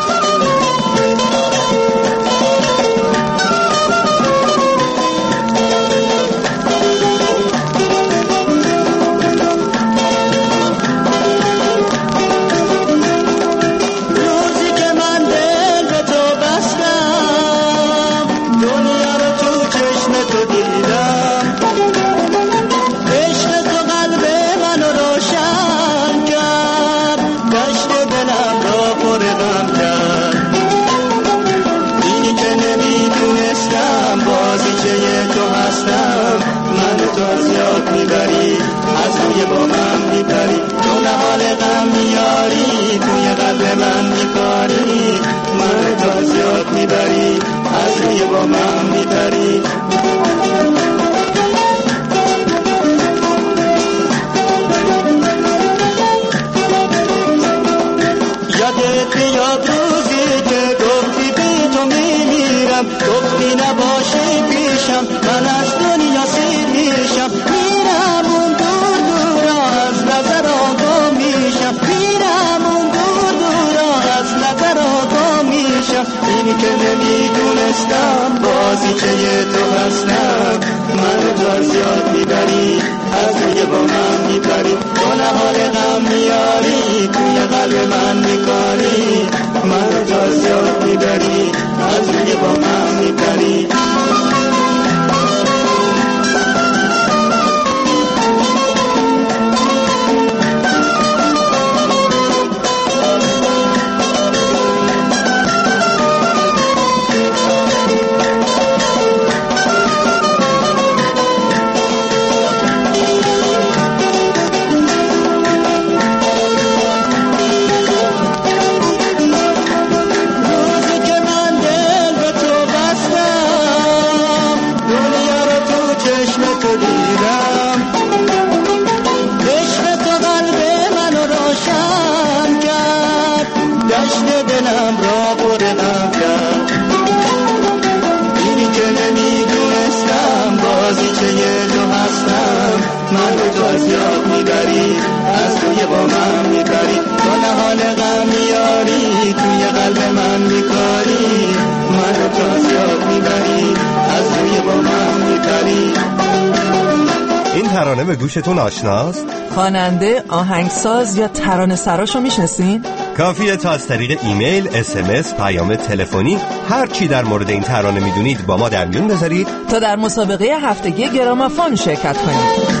ترانه به گوشتون آشناست؟ خواننده، آهنگساز یا ترانه سراشو میشناسین؟ کافیه تا از طریق ایمیل، اس ام اس، پیام تلفنی هر چی در مورد این ترانه میدونید با ما در میون بذارید تا در مسابقه هفتگی گرامافون شرکت کنید.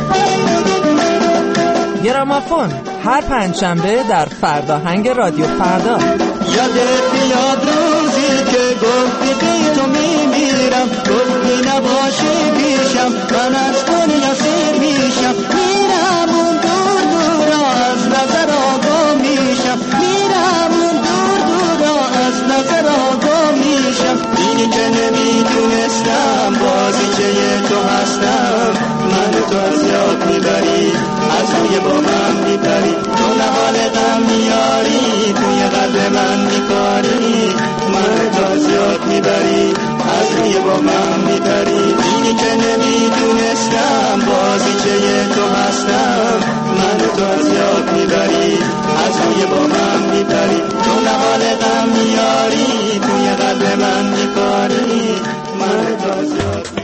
گرامافون هر پنجشنبه در فرداهنگ رادیو فردا. یادت میاد روزی که گفتی بی تو میمیرم، گفتی نباشی پیشم من از دنیا سیر میشم، میرم اون لحظه را گم میشم. اینی که نمیدونستم بازیچه تو هستم. من تو از یاد میبری، از روی با من میپری، تو نهال غم میاری، توی قلب من میکاری. من تو از یاد میبری، از روی با من میپری. اینی که نمیدونستم بازیچه تو هستم. من تو از یاد میبری، از روی با من میپری، تو نهال غم میاری، توی قلب من میکاری. من تو از یاد میبری.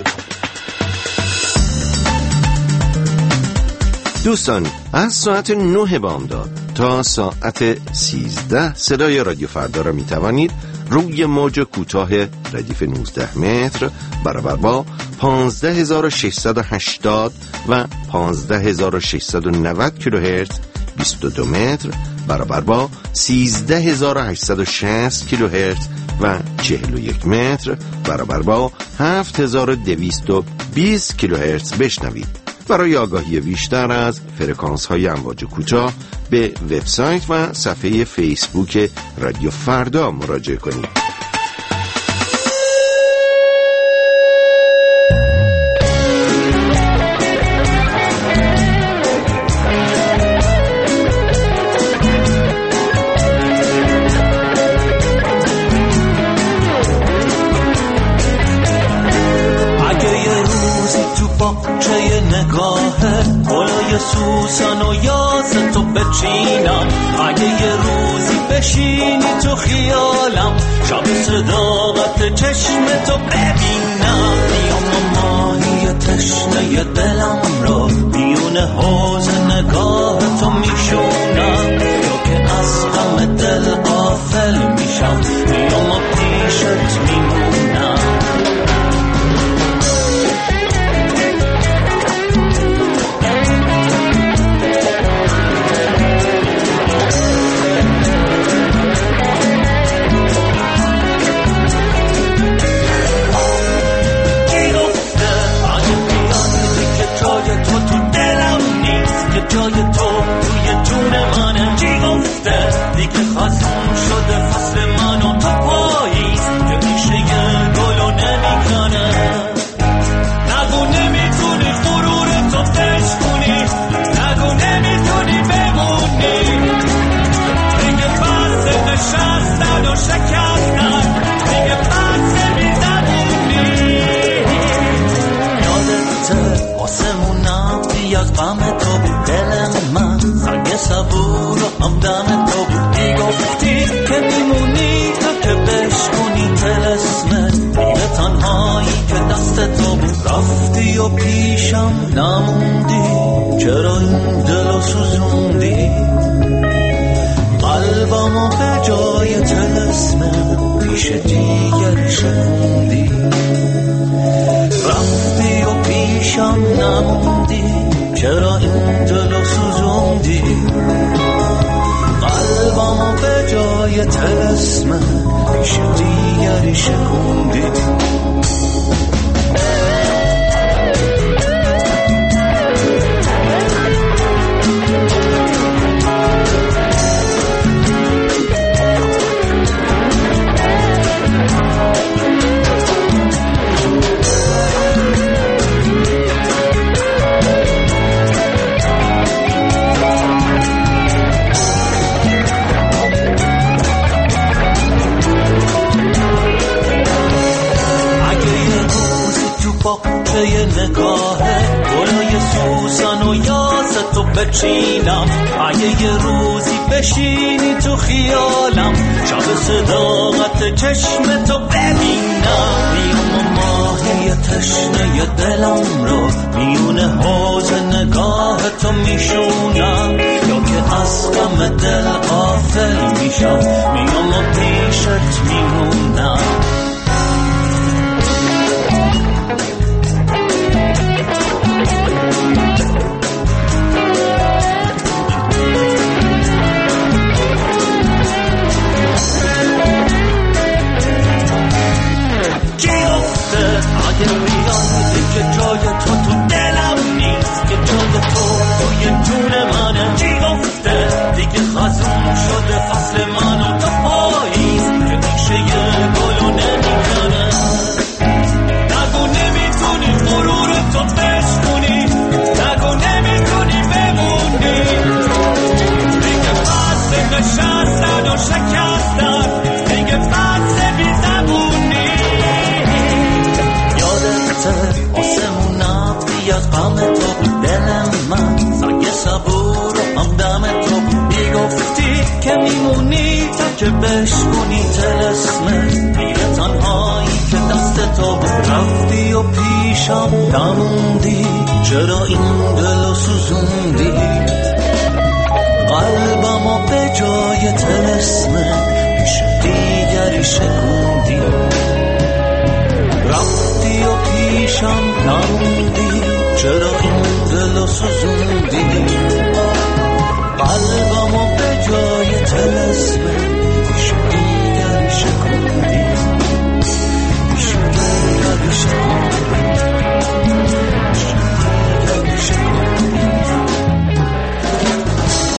دوستان، از ساعت نه بامداد تا ساعت سیزده صدای رادیو فردا را می توانید روی موج کوتاه ردیف نوزده متر برابر با پانزده هزار و ششصد و هشتاد و پانزده هزار و ششصد و نود کیلوهرتز بیست و دو متر برابر با سیزده هزار و هشتصد و شصت کیلوهرتز و چهل و یک متر برابر با هفت هزار و دویست و بیست کیلوهرتز بشنوید. برای آگاهی بیشتر از فرکانس های امواج کوتاه به وبسایت و صفحه فیسبوک رادیو فردا مراجعه کنید. سوسن و یاس تو بچینم، اگه یه روزی بشینی تو خیالم، شب صداقت چشم تو ببینم. بیام ماهی تشنه دلم رو بیون حوض نگاه تو میشونم، یا که از غم دل غافل میشم، بیام پیشت میمونم. جای تو توی جون منه، چی گفته دیگه خزون شده فصل من و تا پاییز، که میشه یه گلو نمیکنه. نگو نمیتونی غرور تو بشکنی، نگو نمیتونی بمونی، دیگه بس نشستن و شکستن، دیگه بس میزمونی. یادته آسمونم بی از غم تو بود، دل من سنگ صبور و همدم تو بود. میگفتی که میمونی تا که بشکنی طلسم دیگه تنهایی که دست تو بود. رفتی و پیشم نموندی، چرا این دلو سوزوندی؟ قلبمو به جای طلسم پیش دیگری شکوندی. رفتی و پیشم نموندی، چرا این دلو سوزوندی؟ قلبمو به جای طلسم پیش دیگری شکوندی. یه نگاهه گلای سوسن و یاس تو بچینم، اگه یه روزی بشینی تو خیالم، شب صداقت چشم تو ببینم. بیام ماهی تشنه دلم رو میون حوض نگاه تو میشونم، یا که از غم دل غافل میشم، میام و پیشت میمونم. اگه بیان که جای تو تو دلم نیست، که جای تو توی جون منه. چی گفته دیگه خزون شده فصل من و تو پا بزنی تا که بشکنی تلسمه غیر تنهایی که دست تو رفتی و پیشم نموندی چرا این دلو سوزوندی قلبمو به جای تلسمه پیش دیگری شکوندی رفتی و پیشم نموندی چرا این دلو سوزوندی قلبمو به جای تلسمه